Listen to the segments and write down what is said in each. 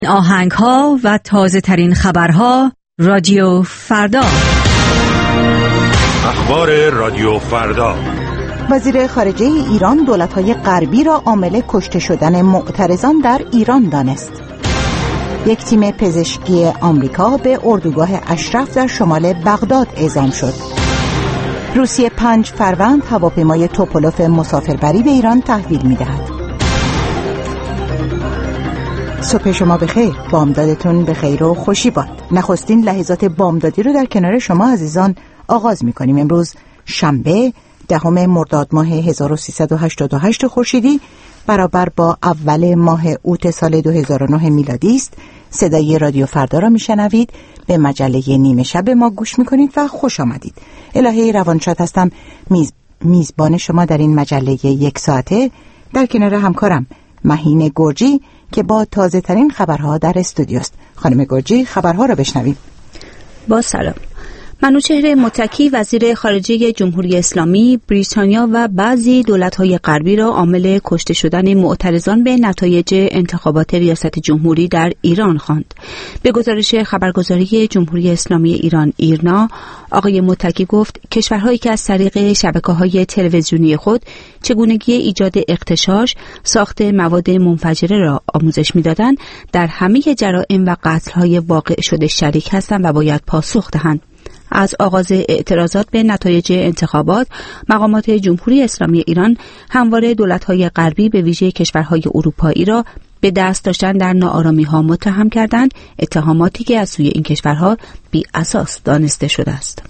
آهنگ‌ها و تازه‌ترین خبرها رادیو فردا. اخبار رادیو فردا. وزیر خارجه ایران دولت‌های غربی را عامل کشته شدن معترضان در ایران دانست. یک تیم پزشکی آمریکا به اردوگاه اشرف در شمال بغداد اعزام شد. روسیه 5 فروند هواپیمای توپولوف مسافربری به ایران تحویل می‌دهد. صبح شما بخیر، بامدادتون بخیر و خوشی باد. نخستین لحظات بامدادی رو در کنار شما عزیزان آغاز می‌کنیم. امروز شنبه 10 مرداد ماه 1388 خورشیدی برابر با اول ماه اوت سال 2009 میلادی است. صدای رادیو فردا را میشنوید. به مجله نیمه شب ما گوش میکنید و خوش آمدید. الهه روانشاد هستم، میزبان شما در این مجله یک ساعته در کنار همکارم مهین گرجی که با تازه ترین خبرها در استودیوست. خانم گرجی، خبرها را بشنویم. با سلام. منوچهر متکی وزیر خارجه جمهوری اسلامی بریتانیا و بعضی دولت‌های غربی را عامل کشته شدن معترضان به نتایج انتخابات ریاست جمهوری در ایران خواند. به گزارش خبرگزاری جمهوری اسلامی ایران ایرنا، آقای متکی گفت کشورهایی که از طریق شبکه‌های تلویزیونی خود چگونگی ایجاد اغتشاش، ساخت مواد منفجره را آموزش می‌دادند، در همه جرائم و قتل‌های واقع شده شریک هستند و باید پاسخ دهند. از آغاز اعتراضات به نتایج انتخابات، مقامات جمهوری اسلامی ایران همواره دولت‌های غربی به ویژه کشورهای اروپایی را به دست داشتن در ناآرامی‌ها متهم کردند، اتهاماتی که از سوی این کشورها بی اساس دانسته شده است.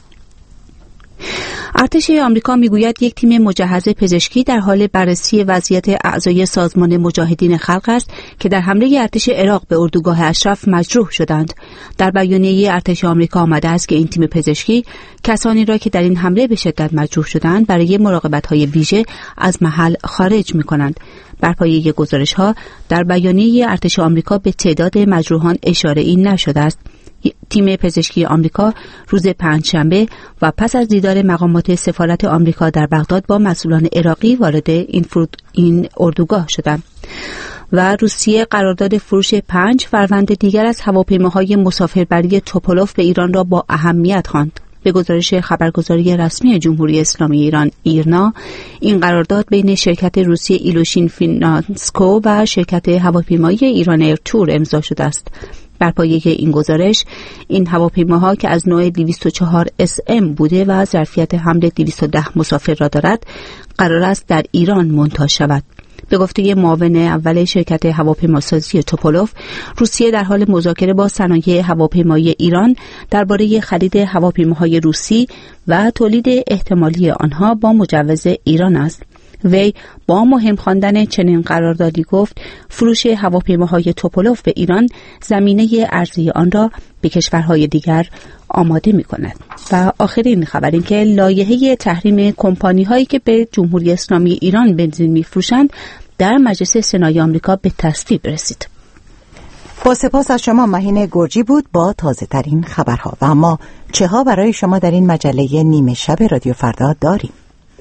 ارتش آمریکا میگوید یک تیم مجهز پزشکی در حال بررسی وضعیت اعضای سازمان مجاهدین خلق است که در حمله ارتش عراق به اردوگاه اشرف مجروح شدند. در بیانیه ارتش آمریکا آمده است که این تیم پزشکی کسانی را که در این حمله به شدت مجروح شدند برای مراقبت‌های ویژه از محل خارج می‌کنند. بر پایه گزارش‌ها در بیانیه ارتش آمریکا به تعداد مجروحان اشاره‌ای نشده است. تیم پزشکی آمریکا روز پنجشنبه و پس از دیدار مقامات سفارت آمریکا در بغداد با مسئولان عراقی وارد این اردوگاه شدند. و روسیه قرارداد فروش 5 فروند دیگر از هواپیماهای مسافربری توپولوف به ایران را با اهمیت خواند. به گزارش خبرگزاری رسمی جمهوری اسلامی ایران ایرنا، این قرارداد بین شرکت روسی ایلوشین فینانسکو و شرکت هواپیمایی ایران ایرتور امضا شده است. بر پایه این گزارش، این هواپیماها که از نوع 204 SM بوده و ظرفیت حمل 210 مسافر را دارد، قرار است در ایران مونتاژ شود. به گفته معاون اول شرکت هواپیماسازی توپولوف، روسیه در حال مذاکره با صنایع هواپیمایی ایران درباره خرید هواپیماهای روسی و تولید احتمالی آنها با مجوز ایران است. وی با مهم خواندن چنین قراردادی گفت فروش هواپیماهای توپولوف به ایران زمینه ارزی آن را به کشورهای دیگر آماده می کند. و آخرین خبر این که لایحه تحریم کمپانی هایی که به جمهوری اسلامی ایران بنزین می فروشند در مجلس سنای آمریکا به تصویب رسید. با سپاس از شما مهین گرجی بود با تازه ترین خبرها. و اما چه ها برای شما در این مجله نیمه شب رادیو فردا داریم؟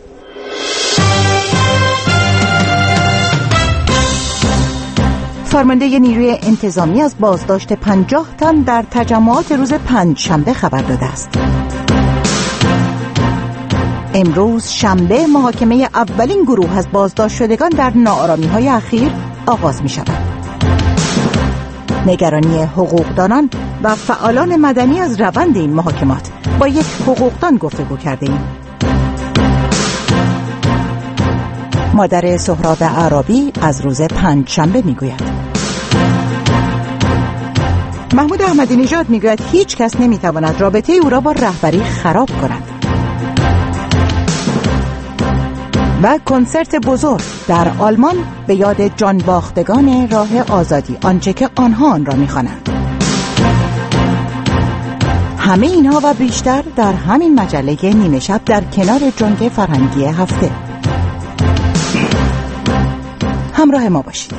فرمانده نیروی انتظامی از بازداشت 50 تن در تجمعات روز پنجشنبه خبر داده است. امروز شنبه محاکمه اولین گروه از بازداشت شدگان در ناآرامی‌های اخیر آغاز می‌شود. نگرانی حقوقدانان و فعالان مدنی از روند این محاکمات، با یک حقوقدان گفتگو کرده‌ایم. مادر سهراب اعرابی از روز پنجشنبه میگوید. محمود احمدی نژاد میگوید هیچ کس نمیتواند رابطه او را با رهبری خراب کند. و کنسرت بزرگ در آلمان به یاد جانباختگان راه آزادی، آنچه که آنها آن را میخوانند. همه اینها و بیشتر در همین مجله نیمه شب در کنار جنگ فرهنگی هفته. همراه ما باشید.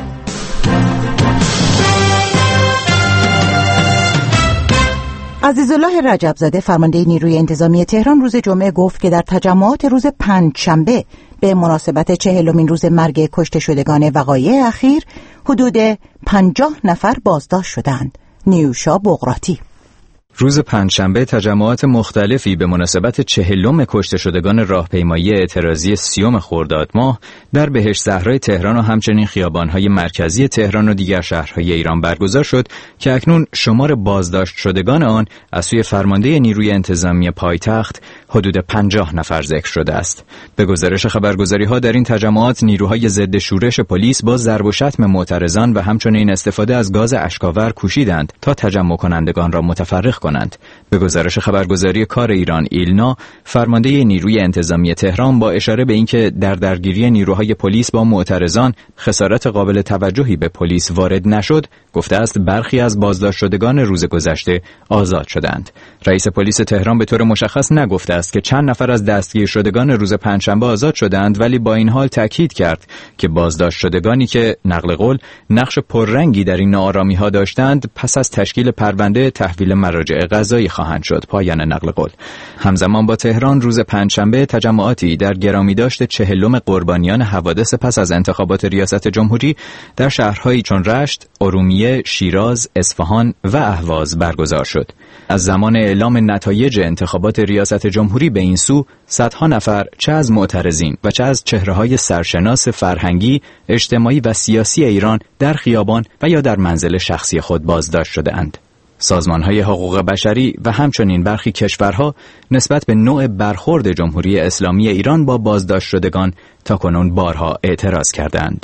عزیزالله رجبزاده فرمانده نیروی انتظامی تهران روز جمعه گفت که در تجمعات روز پنجشنبه به مناسبت 40مین روز مرگ کشته شدگان وقایع اخیر حدود 50 نفر بازداشت شدند. نیوشا بغراتی. روز پنجشنبه تجمعات مختلفی به مناسبت 40 کشته شدگان راهپیمایی اعتراضی 30 خرداد ماه در بهشت صحرای تهران و همچنین خیابان‌های مرکزی تهران و دیگر شهرهای ایران برگزار شد که اکنون شمار بازداشت شدگان آن از سوی فرمانده نیروی انتظامی پایتخت حدود 50 نفر ذکر شده است. به گزارش خبرگزاری‌ها در این تجمعات نیروهای ضد شورش پلیس با ضرب و شتم معترضان و همچنین استفاده از گاز اشک‌آور کوشیدند تا تجمع کنندگان را متفرق کنند. به گزارش خبرگزاری کار ایران ایلنا، فرمانده نیروی انتظامی تهران با اشاره به اینکه در درگیری نیروهای پلیس با معترضان خسارت قابل توجهی به پلیس وارد نشد، گفته است برخی از بازداشت شدگان روز گذشته آزاد شدند. رئیس پلیس تهران به طور مشخص نگفته است که چند نفر از دستگیر شدگان روز پنجشنبه آزاد شدند، ولی با این حال تاکید کرد که بازداشت شدگانی که نقل قول نقش پررنگی در این ناآرامی‌ها داشتند پس از تشکیل پرونده تحویل مراجع قضایی خواهند شد. پایان نقل قول. همزمان با تهران روز پنجشنبه تجمعاتی در گرامیداشت 40 قربانیان حوادث پس از انتخابات ریاست جمهوری در شهرهایی چون رشت، ارومیه، شیراز، اصفهان و اهواز برگزار شد. از زمان اعلام نتایج انتخابات ریاست جمهوری به این سو صدها نفر چه از معترضین و چه از چهره‌های سرشناس فرهنگی، اجتماعی و سیاسی ایران در خیابان و یا در منزل شخصی خود بازداشت شده‌اند. سازمان‌های حقوق بشری و همچنین برخی کشورها نسبت به نوع برخورد جمهوری اسلامی ایران با بازداشت شدگان تاکنون بارها اعتراض کردند.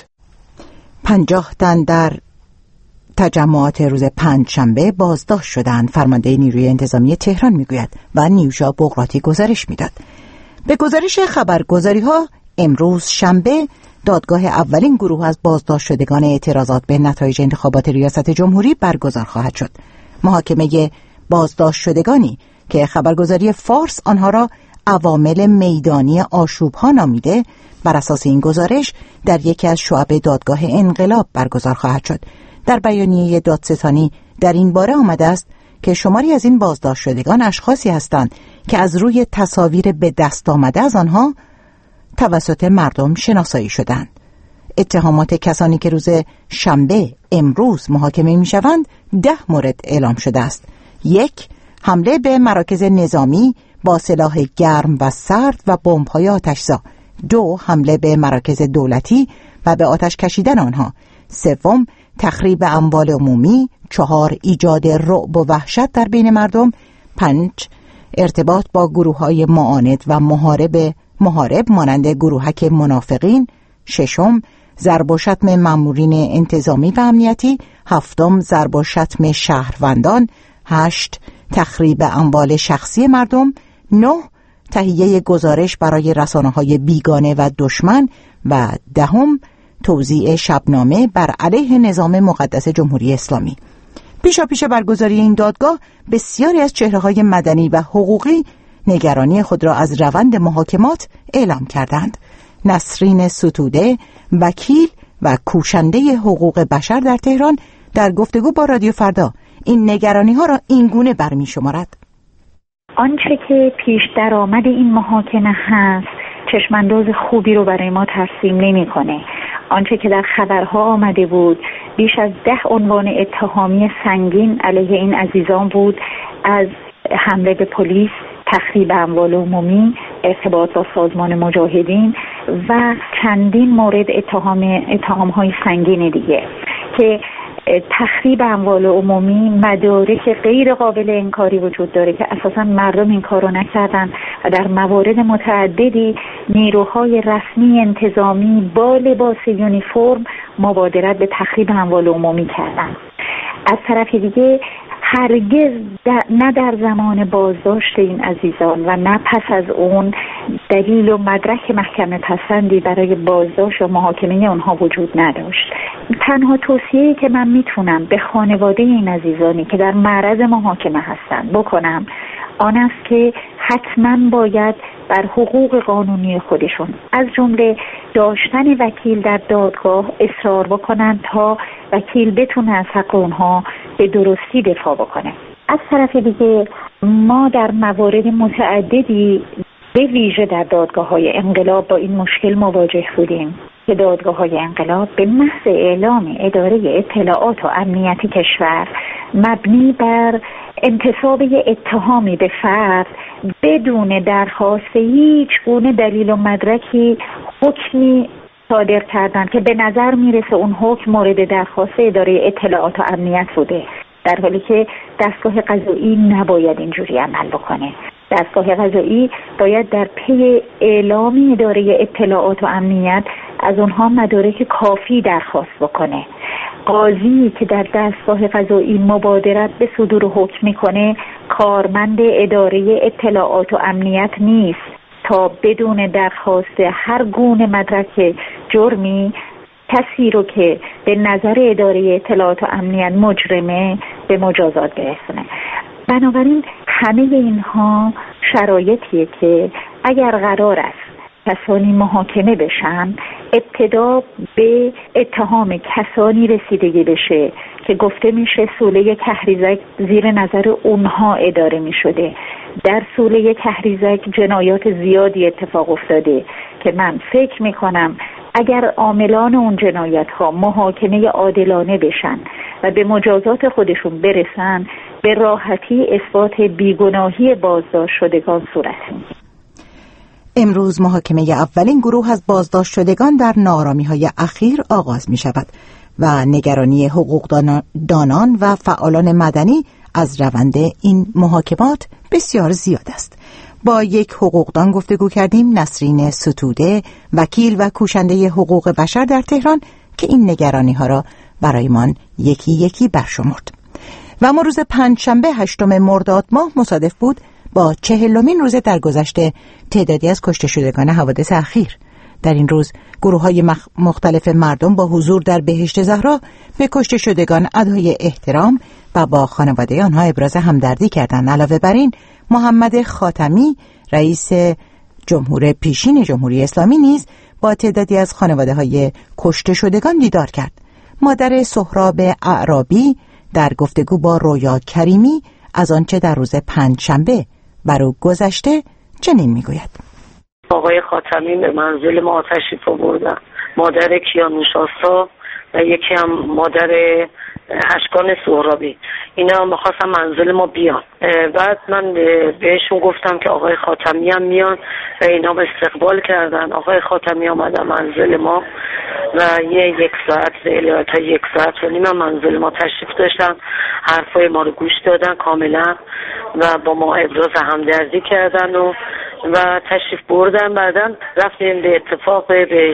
50 تن در تجمعات روز پنجشنبه بازداشت شدند، فرمانده نیروی انتظامی تهران میگوید و نیوشا بغراتی گزارش میداد. به گزارش خبرگزاری‌ها امروز شنبه دادگاه اولین گروه از بازداشت شدگان اعتراضات به نتایج انتخابات ریاست جمهوری برگزار خواهد شد. محاکمه بازداشت شدگانی که خبرگزاری فارس آنها را عوامل میدانی آشوب‌ها نامیده، بر اساس این گزارش در یکی از شعب دادگاه انقلاب برگزار خواهد شد. در بیانیه دادستانی در این باره آمده است که شماری از این بازداشت شدگان اشخاصی هستند که از روی تصاویر به دست آمده از آنها توسط مردم شناسایی شدند. اتهامات کسانی که روز شنبه امروز محاکمه می‌شوند 10 مورد اعلام شده است. 1. حمله به مراکز نظامی با سلاح گرم و سرد و بمب‌های آتش‌زا. 2. حمله به مراکز دولتی و به آتش کشیدن آنها. 3. تخریب اموال عمومی. 4. ایجاد رعب و وحشت در بین مردم. 5. ارتباط با گروه‌های معاند و محارب مانند گروهک منافقین. 6. ضرب و شتم مامورین انتظامی و امنیتی. 7. ضرب و شتم شهروندان. 8. تخریب اموال شخصی مردم. 9. تهیه گزارش برای رسانه‌های بیگانه و دشمن. و 10. توزیع شبنامه بر علیه نظام مقدس جمهوری اسلامی. پیش برگزاری این دادگاه بسیاری از چهره‌های مدنی و حقوقی نگرانی خود را از روند محاکمات اعلام کردند. نسرین ستوده، وکیل و کوشنده حقوق بشر در تهران، در گفتگو با رادیو فردا این نگرانی‌ها را اینگونه برمی‌شمارد. آنچه که پیش درآمد این محاکمه هست چشمانداز خوبی رو برای ما ترسیم نمی‌کنه. آنچه که در خبرها آمده بود بیش از 10 عنوان اتهامی سنگین علیه این عزیزان بود، از حمله به پلیس، تخریب اموال عمومی، ارتباط با سازمان مجاهدین و چندین مورد اتهام‌های سنگین دیگه که تخریب اموال عمومی مدارک غیر قابل انکاری وجود داره که اساساً مردم این کارو نکردن و در موارد متعددی نیروهای رسمی انتظامی با لباس یونیفرم مبادرت به تخریب اموال عمومی کردن. از طرف دیگه هرگز نه در زمان بازداشت این عزیزان و نه پس از اون دلیل و مدرک محکمه پسندی برای بازداشت و محاکمه اونها وجود نداشت. تنها توصیه‌ای که من میتونم به خانواده این عزیزانی که در معرض محاکمه هستن بکنم آن است که حتما باید بر حقوق قانونی خودشون از جمله داشتن وکیل در دادگاه اصرار بکنن تا وکیل بتونه از حق اونها به درستی دفاع بکنه. از طرف دیگه ما در موارد متعددی به ویژه در دادگاه‌های انقلاب با این مشکل مواجه بودیم که دادگاه‌های انقلاب به محض اعلام اداره اطلاعات و امنیت کشور مبنی بر انتساب اتهامی به فرد بدون درخواست هیچ گونه دلیل و مدرکی حکمی صادر کردن که به نظر میرسه اون حکم مورد درخواست اداره اطلاعات و امنیت بوده، در حالی که دستگاه قضایی نباید اینجوری عمل بکنه. دستگاه قضایی باید در پی اعلام اداره اطلاعات و امنیت از اونها مدارک کافی درخواست بکنه. قاضی که در دستگاه قضایی مبادرت به صدور حکم میکنه کارمند اداره اطلاعات و امنیت نیست تا بدون درخواست هر گونه مدرک جرمی کسی رو که به نظر اداره اطلاعات و امنیت مجرمه به مجازات برسونه. بنابراین همه اینها شرایطیه که اگر قرار است کسانی محاکمه بشن، ابتدا به اتهام کسانی رسیدگی بشه که گفته میشه سوله کهریزک زیر نظر اونها اداره میشده. در سوله کهریزک جنایات زیادی اتفاق افتاده که من فکر میکنم اگر عاملان اون جنایت ها محاکمه عادلانه بشن و به مجازات خودشون برسن، به راحتی اثبات بیگناهی بازداشت شدگان صورت میگیره. امروز محاکمه اولین گروه از بازداشت شدگان در ناآرامی‌های اخیر آغاز می شود و نگرانی حقوقدانان و فعالان مدنی از روند این محاکمات بسیار زیاد است. با یک حقوقدان گفتگو کردیم، نسرین ستوده، وکیل و کوشنده حقوق بشر در تهران، که این نگرانی‌ها را برایمان یکی یکی برشمرد. و ما روز پنجشنبه 8 مرداد ماه مصادف بود با 40مین روز درگذشت تعدادی از کشته شدگان حوادث اخیر. در این روز گروه‌های مختلف مردم با حضور در بهشت زهرا به کشته شدگان ادای احترام و با خانواده آنها ابراز همدردی کردند. علاوه بر این، محمد خاتمی، رئیس جمهور پیشین جمهوری اسلامی، نیز با تعدادی از خانواده‌های کشته شدگان دیدار کرد. مادر سهراب اعرابی در گفتگو با رویا کریمی از آنچه در روز پنجشنبه بر او گذشته چنین میگوید: آقای خاتمی به منزل ما تشریف آوردن، مادر کیانوش آسا و یکی هم مادر اشکان سهرابی. اینا می‌خواستن منزل ما بیان. بعد من بهشون گفتم که آقای خاتمی هم میان و اینا به استقبال کردن. آقای خاتمی آمدن منزل ما و یک ساعت تا 1 ساعت و نیم منزل ما تشریف داشتن، حرفای ما رو گوش دادن کاملا و با ما ابراز همدردی کردن و تشریف بردن. بعدن رفتیم به اتفاق به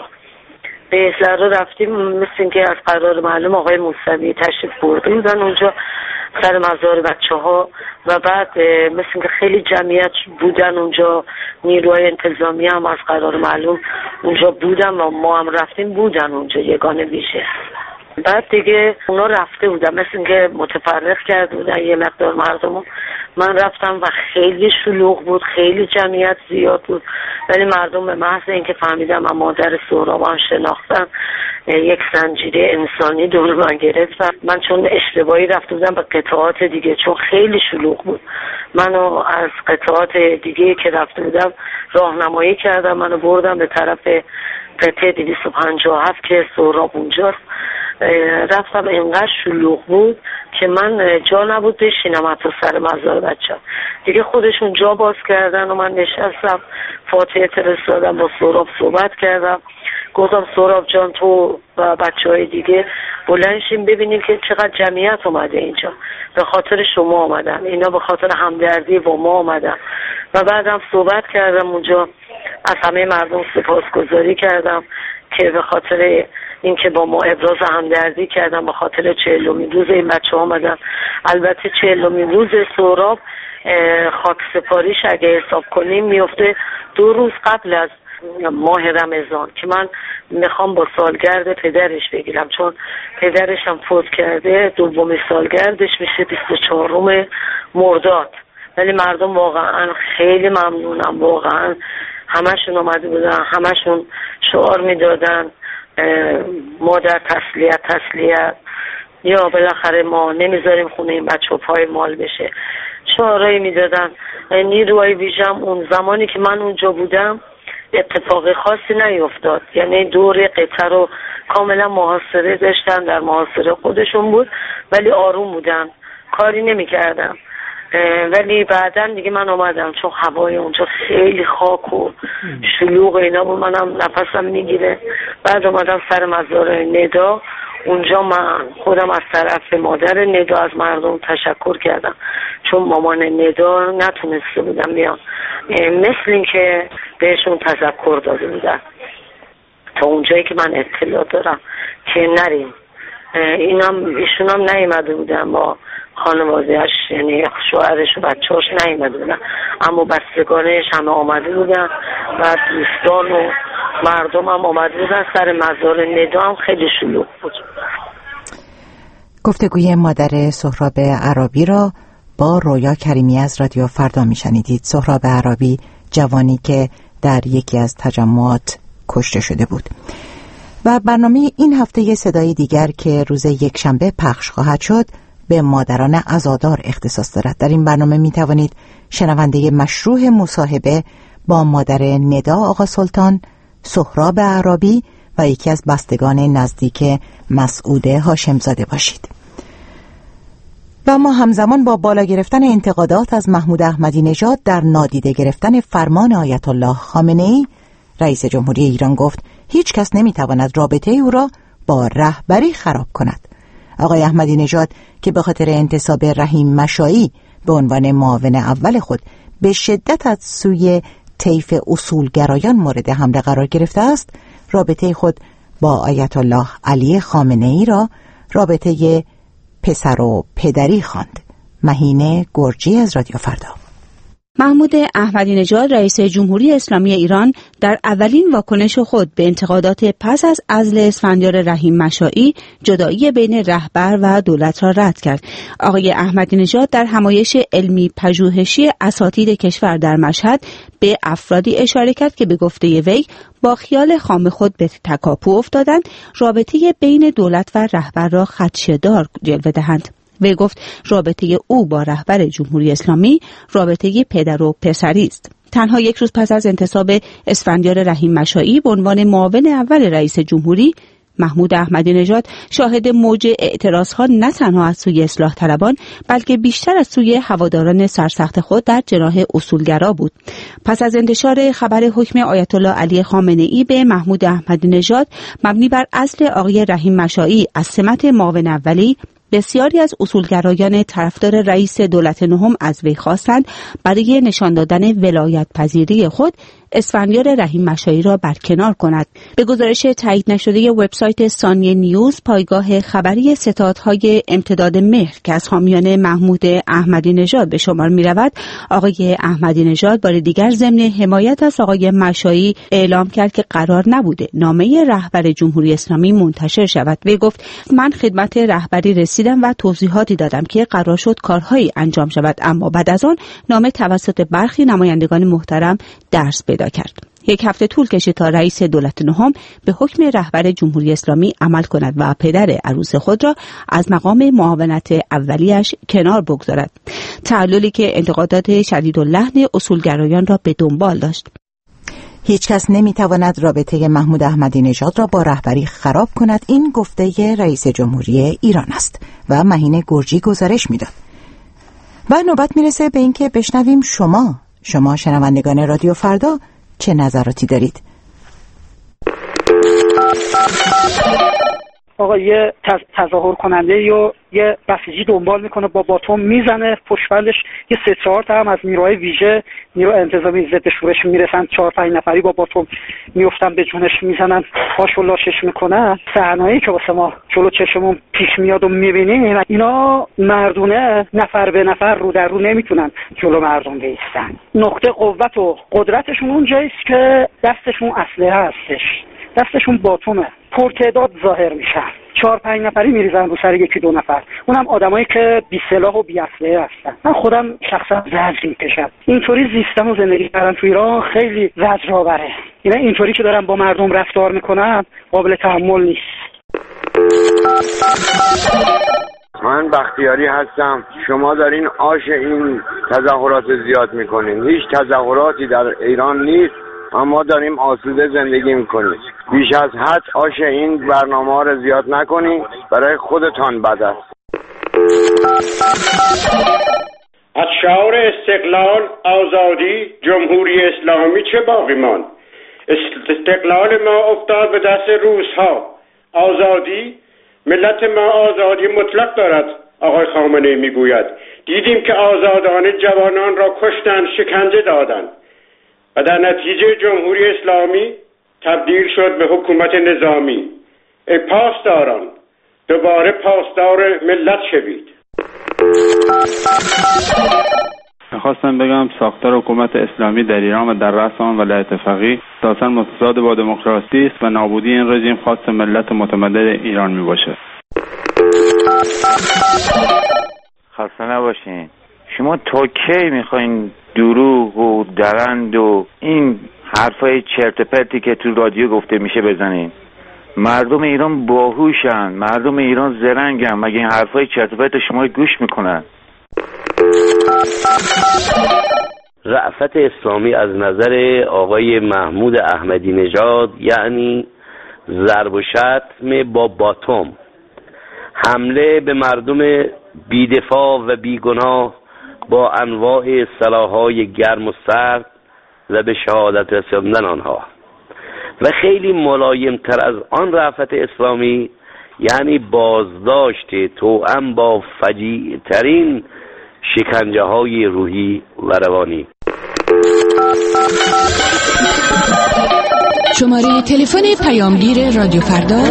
زهرا رفتیم، مثل اینکه از قرار معلوم آقای موسوی تشریف برده بودن اونجا سر مزار بچه‌ها و بعد مثل اینکه خیلی جمعیت بودن اونجا، نیروهای انتظامی هم از قرار معلوم اونجا بودن و ما هم رفتیم بودن اونجا یگانه ویژه. بعد دیگه اونا رفته بودن، مثل اینکه متفرق کرده بودن یه مقدار مردمو. من رفتم و خیلی شلوغ بود، خیلی جمعیت زیاد بود، ولی مردم به محض اینکه فهمیدم من مادر سهراب هم شناختم، یک زنجیره انسانی دور من گرفتم. من چون اشتباهی رفته بودم به قطعات دیگه، چون خیلی شلوغ بود، منو از قطعات دیگه که رفته بودم راهنمایی کردم، منو بردم به طرف قطعه 257 که سهراب اونجاست. رفتم، اینقدر شلوغ بود که من جا نبود بشینم حتی سر مزار بچه‌ها. دیگه خودشون جا باز کردن و من نشستم، فاتحه فرستادم، با سهراب صحبت کردم، گفتم سهراب جان تو و بچه‌های دیگه بلند شین ببینین که چقدر جمعیت اومده اینجا، به خاطر شما اومدن، اینا به خاطر همدردی با ما اومدن. و بعدم صحبت کردم اونجا، از همه مردم سپاسگزاری کردم که به خاطر اینکه با ما ابراز همدردی کردم، به خاطر 40مین روز این بچه‌ها اومدن. البته 40مین روز سهراب خاک سپاریش اگه حساب کنیم میفته 2 روز قبل از ماه رمضان که من میخوام با سالگرد پدرش بگیرم، چون پدرش هم فوت کرده، 2مین سالگردش میشه 24 مرداد. ولی مردم واقعا خیلی ممنونم، واقعا همشون اومده بودن، همشون شعار میدادن مادر تسلیت یا بالاخره ما نمیذاریم خونه این بچه پای مال بشه، شعارهایی میدادن نیروهای ویژم اون زمانی که من اونجا بودم اتفاق خاصی نیفتاد، یعنی دور قطعه رو کاملا محاصره داشتن، در محاصره خودشون بود ولی آروم بودن، کاری نمی کردم. ولی بعدن دیگه من اومدم چون هوای اونجا خیلی خاک و شلوغ اینا بود، منم نفسم میگیره. بعد اومدم سر مزار ندا، اونجا من خودم از طرف مادر ندا از مردم تشکر کردم چون مامان ندا نتونسته بودم بیان، مثل این که بهشون تذکر داده بودن تا اونجایی که من اطلاع دارم که نریم. ایشون هم نیومده بودن با خانواده‌اش، یعنی شوهرش و بچه‌اش نیومده بودن، اما بستگانش همه آمده بودن و دوستان و مردم هم آمده بودن. سر مزار ندا هم خیلی شلوغ بود. گفتگوی مادر سهراب عرابی را با رویا کریمی از رادیو فردا میشنیدید. سهراب عرابی جوانی که در یکی از تجمعات کشته شده بود. و برنامه این هفته صدای دیگر که روز یکشنبه پخش خواهد شد به مادران عزادار اختصاص دارد. در این برنامه می توانید شنونده مشروع مصاحبه با مادر ندا آقا سلطان، سهراب عرابی و یکی از بستگان نزدیک مسعود هاشمزاده باشید. و ما همزمان با بالا گرفتن انتقادات از محمود احمدی نژاد در نادیده گرفتن فرمان آیت الله خامنه ای، رئیس جمهوری ایران گفت هیچ کس نمیتواند رابطه او را با رهبری خراب کند. آقای احمدی نژاد که به خاطر انتصاب رحیم مشایی به عنوان معاون اول خود به شدت از سوی طیف اصولگرایان مورد حمله قرار گرفته است، رابطه خود با آیت الله علی خامنه ای را رابطه پسر و پدری خواند. مهینه گرجی از رادیو فردا. محمود احمدی نژاد رئیس جمهوری اسلامی ایران در اولین واکنش خود به انتقادات پس از عزل اسفندیار رحیم مشایی جدایی بین رهبر و دولت را رد کرد. آقای احمدی نژاد در همایش علمی پژوهشی اساتید کشور در مشهد به افرادی اشاره کرد که به گفته وی با خیال خام خود به تکاپو افتادند رابطه بین دولت و رهبر را خدشه‌دار جلوه دهند. وی گفت رابطه او با رهبر جمهوری اسلامی رابطه پدر و پسری است. تنها یک روز پس از انتصاب اسفندیار رحیم مشایی به عنوان معاون اول رئیس جمهوری، محمود احمدی نژاد شاهد موج اعتراضها نه تنها از سوی اصلاح طلبان بلکه بیشتر از سوی هواداران سرسخت خود در جناح اصولگرا بود. پس از انتشار خبر حکم آیت الله علی خامنه ای به محمود احمدی نژاد مبنی بر عزل آقای رحیم مشایی از سمت معاون اولی، بسیاری از اصولگرایان طرفدار رئیس دولت نهم از وی خواستند برای نشان دادن ولایت پذیری خود اسفندیار رحیم مشایی را برکنار کند. به گزارش تایید نشده وبسایت ثانیه نیوز، پایگاه خبری ستادهای امتداد مهر که از حامیان محمود احمدی نژاد به شمار می‌رود، آقای احمدی نژاد بار دیگر ضمن حمایت از آقای مشایی اعلام کرد که قرار نبوده نامه رهبر جمهوری اسلامی منتشر شود. وی گفت من خدمت رهبری رسیدم و توضیحاتی دادم که قرار شد کارهایی انجام شود، اما بعد از آن نامه توسط برخی نمایندگان محترم درس پیدا کرد. یک هفته طول کشید تا رئیس دولت نهم به حکم رهبر جمهوری اسلامی عمل کند و پدر عروس خود را از مقام معاونت اولیش کنار بگذارد. تعللی که انتقادات شدیداللحن اصولگرایان را به دنبال داشت. هیچ کس نمیتواند رابطه محمود احمدی نژاد را با رهبری خراب کند، این گفته رئیس جمهوری ایران است و مهینه گرجی گزارش میداد. و نوبت میرسه به اینکه بشنویم شما شنوندگان رادیو فردا چه نظراتی دارید؟ آقا یه تظاهر کننده یا یه بسیجی دنبال میکنه با باتوم میزنه، پشتبندش یه 3-4 تا هم از نیروهای ویژه، نیرو انتظامی ضد شورش میرسن، 4-5 نفری با باتوم میافتن به جونش میزنن، پاشو لاشش میکنن. صحنه‌ای که واسه ما جلو چشمون پیش میاد و میبینیم، اینا مردونه نفر به نفر رو در رو نمیتونن جلو مردم بایستن. نقطه قوت و قدرتشون اونجاییست که دستشون اسلحه هستش، دستشون باتومه، پرتعداد ظاهر میشن، 4-5 نفری میریزن رو سر 1-2 نفر، اونم آدمایی که بی سلاح و بی اسلحه هستن. من خودم شخصا زجر میکشم، اینطوری زیستم و زندگی کردن تو ایران خیلی زجرآوره. اینا اینطوری که دارن با مردم رفتار میکنن قابل تحمل نیست. من بختیاری هستم. شما دارین آش این تظاهرات زیاد میکنین. هیچ تظاهراتی در ایران نیست، اما داریم آسوده زندگی میکنیم. بیش از حد آش این برنامه ها رو زیاد نکنین، برای خودتان بد است. از شعار استقلال، آزادی، جمهوری اسلامی چه باقی ماند؟ استقلال ما افتاد به دست روس‌ها. آزادی، ملت ما آزادی مطلق دارد. آقای خامنه‌ای میگوید دیدیم که آزادانه جوانان را کشتند، شکنجه دادند و در نتیجه جمهوری اسلامی تبدیل شد به حکومت نظامی. ای پاسداران، دوباره پاسدار ملت شوید. میخواستم بگم ساختار حکومت اسلامی در ایران و در رأس آن ولایت فقیه اساساً متضاد با دموکراسی است و نابودی این رژیم خاص ملت متمدد ایران میباشد. خسته نباشین. شما تا کی میخواین دروغ و درند و این حرفای چرت پرتی که تو رادیو گفته میشه بزنین؟ مردم ایران باهوشن، مردم ایران زرنگن، مگه این حرفای چرت پرت شما گوش میکنن؟ رأفت اسلامی از نظر آقای محمود احمدی نژاد یعنی ضرب و شتم با باتوم، حمله به مردم بیدفاع و بیگناه با انواع سلاح‌های گرم و سرد و به شهادت رساندن آنها، و خیلی ملایم تر از آن رأفت اسلامی یعنی بازداشت توأم با فجیع ترین شکنجه های روحی و روانی. شماره تلفن پیامگیر رادیو فردا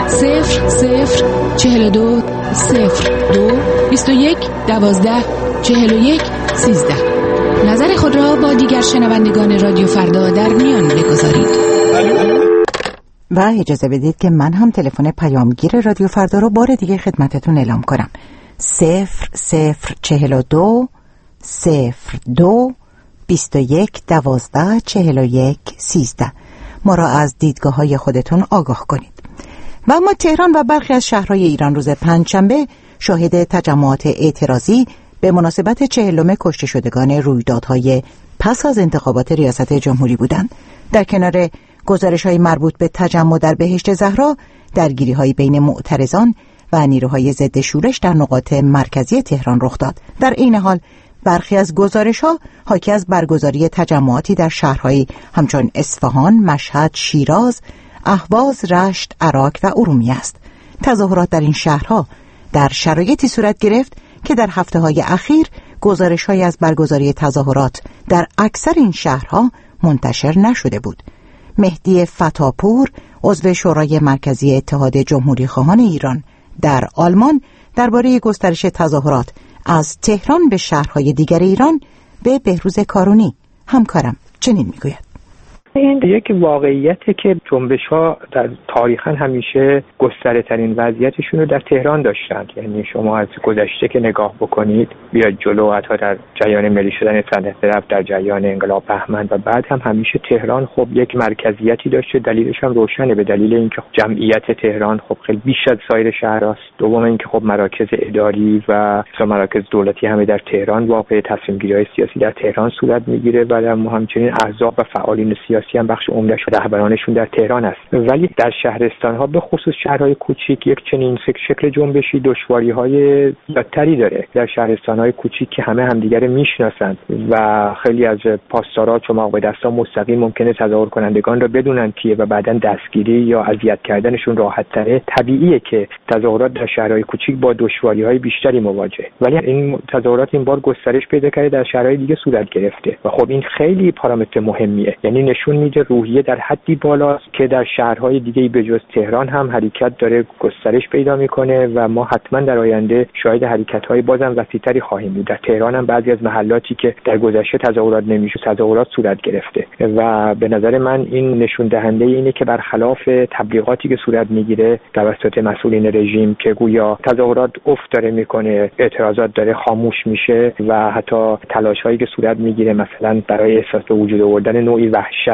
0042 02 21 12 41 13. نظر خود را با دیگر شنوندگان رادیو فردا در میان بگذارید. و اجازه بدید که من هم تلفن پیامگیر رادیو فردا رو بار دیگه خدمتتون اعلام کنم. 0042 02 21 12 41 13. ما را از دیدگاه‌های خودتون آگاه کنید. و اما تهران و برخی از شهرهای ایران روز پنجشنبه شاهد تجمعات اعتراضی به مناسبت 40 کشته شدگان رویدادهای پس از انتخابات ریاست جمهوری بودند. در کنار گزارش‌های مربوط به تجمع در بهشت زهرا، درگیری‌های بین معترضان و نیروهای ضد شورش در نقاط مرکزی تهران رخ داد. در این حال برخی از گزارش‌ها حاکی از برگزاری تجمعاتی در شهرهایی همچون اصفهان، مشهد، شیراز، اهواز، رشت، عراق و ارومیه است. تظاهرات در این شهرها در شرایطی صورت گرفت که در هفته‌های اخیر گزارش‌هایی از برگزاری تظاهرات در اکثر این شهرها منتشر نشده بود. مهدی فتاپور، عضو شورای مرکزی اتحاد جمهوری خواهان ایران در آلمان، درباره گسترش تظاهرات از تهران به شهرهای دیگر ایران به بهروز کارونی همکارم چنین میگوید: این یک واقعیته که جنبش‌ها در تاریخاً همیشه گستره‌ترین وضعیتشون رو در تهران داشتند. یعنی شما از گذشته که نگاه بکنید، بیاید جلو، حتی در جریان ملی شدن صنعت نفت، در جریان انقلاب بهمن و بعد هم همیشه تهران خب یک مرکزیتی داشته. دلیلش هم روشنه، به دلیل اینکه جمعیت تهران خب خیلی بیش از سایر شهرهاست. دوم اینکه خب مراکز اداری و مراکز دولتی همه در تهران واقع، تصمیم‌گیری‌های سیاسی در تهران صورت می‌گیره و همچنین احزاب و فعالین سیاسی هم بخش عمده‌اش رهبرانشون در تهران است. ولی در شهرستان‌ها به خصوص شهرهای کوچیک یک چنین شکل جنبشی دشواری‌های زیادتری داره. در شهرستان‌های کوچیک که همه همدیگر میشناسند و خیلی از پاسدارا چماق به دستا مستقیم ممکنه تظاهر کنندگان را بدونن کیه و بعداً دستگیری یا اذیت کردنشون راحت‌تره. طبیعیه که تظاهرات در شهرهای کوچیک با دشواری‌های بیشتری مواجهه. ولی این تظاهرات این بار گسترش پیدا کرده، در شهرهای دیگه صورت گرفته و خب این خیلی پارامتر مهمیه. یعنی نشون میده روحیه در حدی بالاست که در شهرهای دیگه به جز تهران هم حرکت داره گسترش پیدا میکنه و ما حتما در آینده شاهد حرکت‌های بازم وسیع‌تری خواهیم بود. در تهران هم بعضی از محلاتی که در گذشته تظاهرات نمیشه، تظاهرات صورت گرفته و به نظر من این نشون دهنده اینه که برخلاف تبلیغاتی که صورت میگیره توسط مسئولین رژیم که گویا تظاهرات افت داره میکنه، اعتراضات داره خاموش میشه و حتی تلاش‌هایی که صورت میگیره مثلا برای احساس به وجود آوردن نوعی وحشت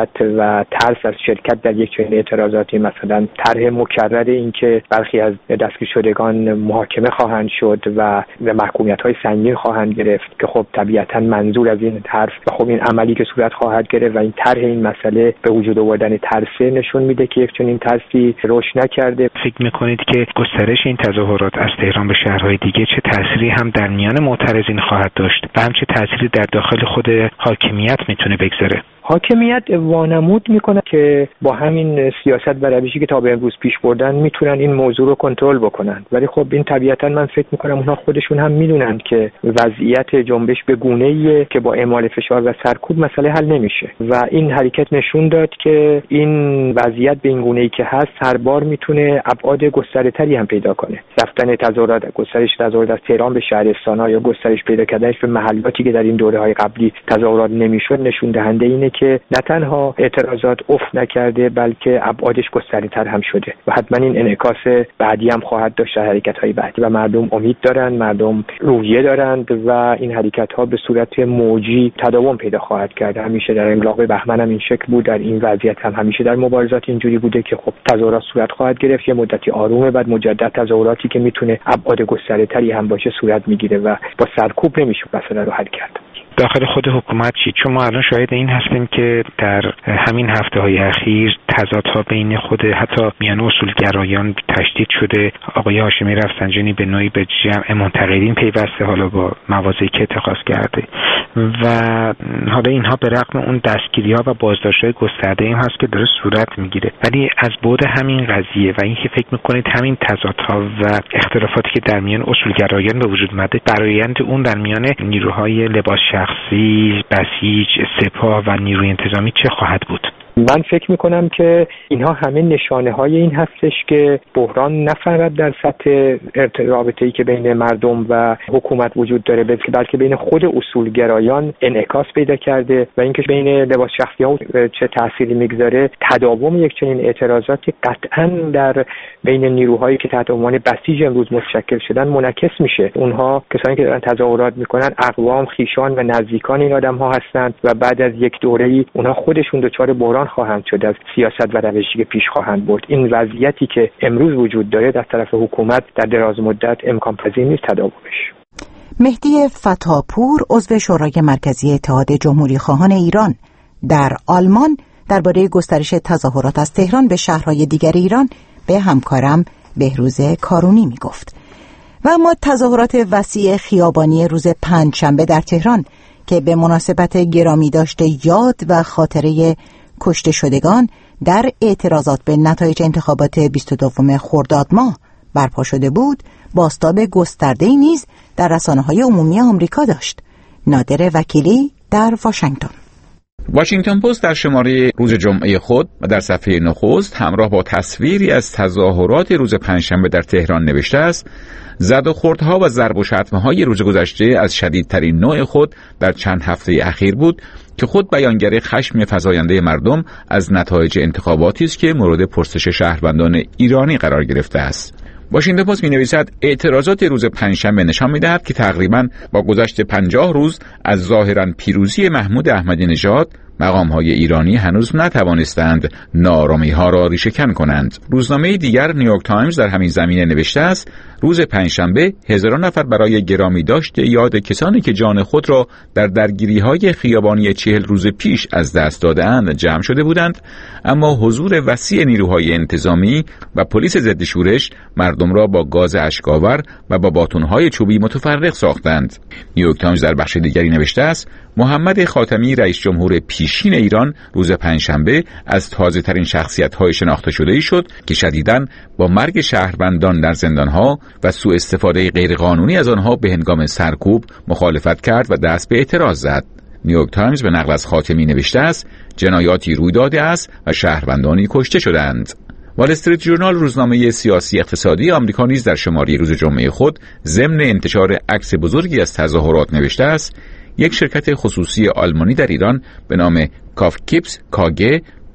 خشونت و ترس از شرکت در یک چنین اعتراضاتی، مثلا طرح مکرر این که برخی از دستگیر شدگان محاکمه خواهند شد و محکومیت‌های سنگین خواهند گرفت که خب طبیعتاً منظور از این حرف و خب این عملی که صورت خواهد گرفت و این طرح این مسئله به وجود آوردن ترسه نشون میده که یک چنین ترسی رشد نکرده. فکر میکنید که گسترش این تظاهرات از تهران به شهرهای دیگه چه تأثیری هم در میان معترضین خواهد داشت و هم چه تأثیری در داخل خود حاکمیت میتونه بگذاره؟ حاکمیت وانمود میکنه که با همین سیاست و روشی که تا به امروز پیش بردن میتونن این موضوع رو کنترل بکنن، ولی خب این طبیعتا من فکر میکنم اونها خودشون هم میدونن که وضعیت جنبش به گونه‌ایه که با اعمال فشار و سرکوب مسئله حل نمیشه و این حرکت نشون داد که این وضعیت به این گونه‌ای که هست هر بار میتونه ابعاد گسترده‌تری هم پیدا کنه. رفتن تظاهرات، گسترش تظاهرات از تهران به شهرستان‌ها یا گسترش پیدا کردنش به محلاتی که در این دوره‌های قبلی تظاهرات نمیشد نشون دهنده اینه که نه تنها اعتراضات افت نکرده بلکه ابعادش گسترده‌تر هم شده و حتما این انعکاس بعدی هم خواهد داشت در حرکت‌های بعدی و مردم امید دارن، مردم روحیه دارند و این حرکت‌ها به صورت موجی تداوم پیدا خواهد کرد. همیشه در انقلاب بهمن هم این شکل بود، در این وضعیت هم همیشه در مبارزات اینجوری بوده که خب تظاهرات صورت خواهد گرفت، یه مدتی آرومه، بعد مجدد تظاهراتی که میتونه ابعاد گسترده‌تری هم باشه صورت میگیره و با سرکوب نمیشه مسئله رو حل کرد. داخل خود حکومت چی؟ چون ما الان شاهد این هستیم که در همین هفته‌های اخیر تضادها بین خود حتی میان اصولگرایان تشدید شده. آقای هاشمی رفسنجانی به نوعی به جمع منتقدین پیوسته حالا با مواضعی که اتخاذ کرده و حالا اینها به رغم اون دستگیری‌ها و بازداشت‌های گسترده این هست که داره صورت میگیره، ولی از بعد همین قضیه و اینکه فکر می‌کنید همین تضادها و اختلافاتی که در میان اصولگرایان به وجود اومده برآیند اون در میان نیروهای لباس شخصی، بسیج، سپاه و نیروی انتظامی چه خواهد بود؟ من فکر میکنم که اینها همه نشانه های این هستش که بحران نه فقط در سطح رابطه‌ای که بین مردم و حکومت وجود داره بلکه بین خود اصولگرایان انعکاس پیدا کرده و اینکه بین لباس شخصی ها چه تأثیری میگذاره. تداوم یک چنین اعتراضاتی قطعا در بین نیروهایی که تحت عنوان بسیج امروز متشکل شدن منعکس میشه. اونها کسانی که دارن تظاهرات میکنن اقوام، خویشان و نزدیکان این آدم ها هستند و بعد از یک دوره‌ای اونها خودشون دچار بحران خواهند شد از سیاست و روشی که پیش خواهند برد. این وضعیتی که امروز وجود داره در طرف حکومت در دراز مدت امکان پذیر نیست تداومش. مهدی فتاپور عضو شورای مرکزی اتحاد جمهوری خواهان ایران در آلمان درباره گسترش تظاهرات از تهران به شهرهای دیگر ایران به همکارم بهروز کارونی میگفت. و اما تظاهرات وسیع خیابانی روز پنجشنبه در تهران که به مناسبت گرامی داشته یاد و خاطره کشته شدگان در اعتراضات به نتایج انتخابات 22 خرداد ماه برپا شده بود، بازتاب گسترده‌ای نیز در رسانه‌های عمومی آمریکا داشت. نادر وکیلی در واشنگتن. واشنگتن پست در شماره روز جمعه خود و در صفحه نخست همراه با تصویری از تظاهرات روز پنجشنبه در تهران نوشته است: زد و خوردها و ضرب و شتم‌های روز گذشته از شدیدترین نوع خود در چند هفته اخیر بود که خود بیانگر خشم فزاینده مردم از نتایج انتخاباتی است که مورد پرسش شهروندان ایرانی قرار گرفته است. واشنگتن پست می‌نویسد اعتراضات روز پنجشنبه نشان می‌دهد که تقریباً با گذشت 50 روز از ظاهراً پیروزی محمود احمدی نژاد مقام‌های ایرانی هنوز نتوانستند ناآرامی‌ها را ریشه‌کن کنند. روزنامه دیگر نیویورک تایمز در همین زمینه نوشته است روز پنجشنبه هزاران نفر برای گرامی داشت یاد کسانی که جان خود را در درگیری‌های خیابانی 40 روز پیش از دست داده‌اند جمع شده بودند، اما حضور وسیع نیروهای انتظامی و پلیس ضد شورش مردم را با گاز اشک‌آور و با باتون‌های چوبی متفرق ساختند. نیویورک تایمز در بخش دیگری نوشته است محمد خاتمی رئیس جمهور پیشین ایران روز پنجشنبه از تازه‌ترین شخصیت‌های شناخته شده‌ای شد که شدیداً با مرگ شهروندان در زندان‌ها و سوء استفاده غیرقانونی از آنها به هنگام سرکوب مخالفت کرد و دست به اعتراض زد. نیویورک تایمز به نقل از خاتمی نوشته است جنایاتی روی داده است و شهروندانی کشته شدند. وال استریت ژورنال روزنامه سیاسی اقتصادی آمریکا نیز در شماره روز جمعه خود ضمن انتشار عکس بزرگی از تظاهرات نوشته است یک شرکت خصوصی آلمانی در ایران به نام کافکیپس کاگه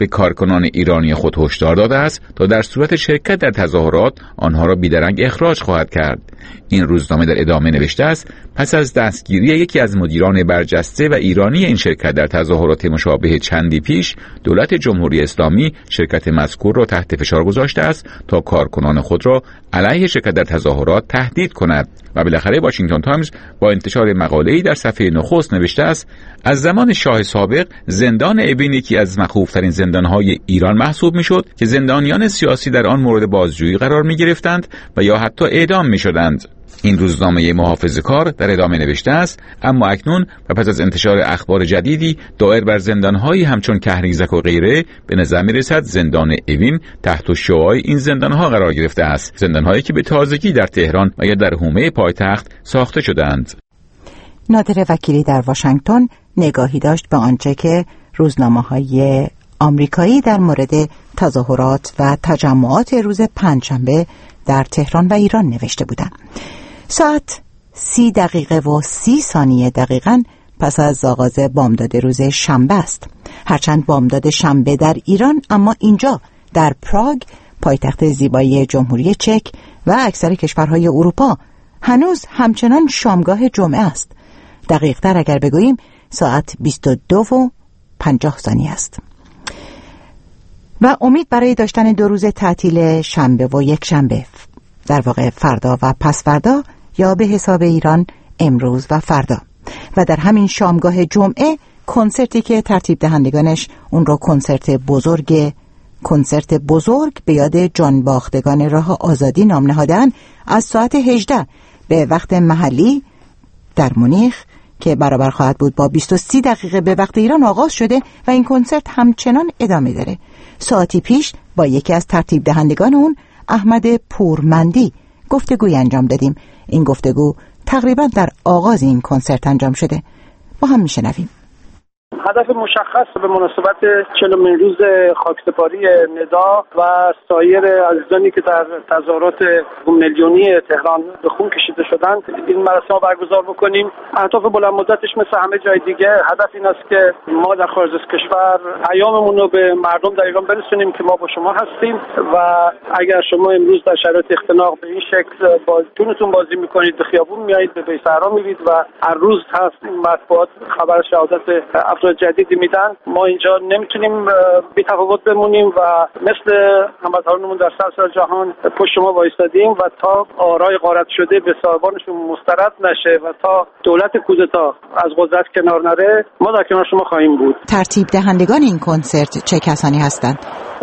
به کارکنان ایرانی خود هشدار داده است تا در صورت شرکت در تظاهرات آنها را بیدرنگ اخراج خواهد کرد. این روزنامه در ادامه نوشته است پس از دستگیری یکی از مدیران برجسته و ایرانی این شرکت در تظاهرات مشابه چندی پیش، دولت جمهوری اسلامی شرکت مذکور را تحت فشار گذاشته است تا کارکنان خود را علیه شرکت در تظاهرات تهدید کند. و بالاخره واشنگتن تایمز با انتشار مقاله‌ای در صفحه نخست نوشته است از زمان شاه سابق زندان اوین یکی از مخوفترین زندان‌های ایران محسوب می‌شد که زندانیان سیاسی در آن مورد بازجویی قرار می‌گرفتند و یا حتی اعدام می‌شدند. این روزنامه محافظه‌کار در ادامه نوشته است اما اکنون و پس از انتشار اخبار جدیدی دایر بر زندان‌هایی همچون کهریزک و غیره به نظر می‌رسد زندان اوین تحت شعاع این زندان‌ها قرار گرفته است، زندان‌هایی که به تازگی در تهران و یا در حومه پایتخت ساخته شده‌اند. نادر وکیلی در واشنگتن نگاهی داشت به آنچه که روزنامه‌های آمریکایی در مورد تظاهرات و تجمعات روز پنجشنبه در تهران و ایران نوشته بودند. ساعت 30:30 دقیقاً پس از آغاز بامداد روز شنبه است. هرچند بامداد شنبه در ایران، اما اینجا در پراگ، پایتخت زیبایی جمهوری چک و اکثر کشورهای اروپا هنوز همچنان شامگاه جمعه است. دقیق تر اگر بگوییم ساعت 22:50 است. و امید برای داشتن 2 روز تعطیل شنبه و یک شنبه، در واقع فردا و پس فردا، یا به حساب ایران امروز و فردا. و در همین شامگاه جمعه کنسرتی که ترتیب دهندگانش اون رو کنسرت بزرگ به یاد جانباختگان راه آزادی نام نهادن، از ساعت 18 به وقت محلی در مونیخ که برابر خواهد بود با 20:30 دقیقه به وقت ایران آغاز شده و این کنسرت همچنان ادامه داره. ساعتی پیش با یکی از ترتیب دهندگان اون، احمد پورمندی، گفتگوی انجام دادیم. این گفتگو تقریبا در آغاز این کنسرت انجام شده. با هم میشنویم. هدف مشخص به مناسبت 40مین روز خاکسپاری ندا و سایر عزیزانی که در تظاهرات میلیونی تهران به خون کشیده شدند این مراسم برگزار بکنیم. اهداف بلند مدتش مثل همه جای دیگه هدف این است که ما در خارج از کشور پیاممون رو به مردم در ایران برسونیم که ما با شما هستیم و اگر شما امروز در شرایط اختناق به این شکل با جونتون بازی میکنید، به خیابون میایید، به بی‌سرا میرید و هر روز هست این مطبوعات خبر شهادت جدیدی میدن، ما اینجا نمیتونیم بی تفاوت بمونیم و مثل هموطنانمون در سراسر جهان پشت شما وایستادیم و تا آرای غارت شده به صاحبانشون مسترد نشه و تا دولت کودتا از قدرت کنار نره، ما در کنار شما خواهیم بود. ترتیب دهندگان این کنسرت چه کسانی هستند؟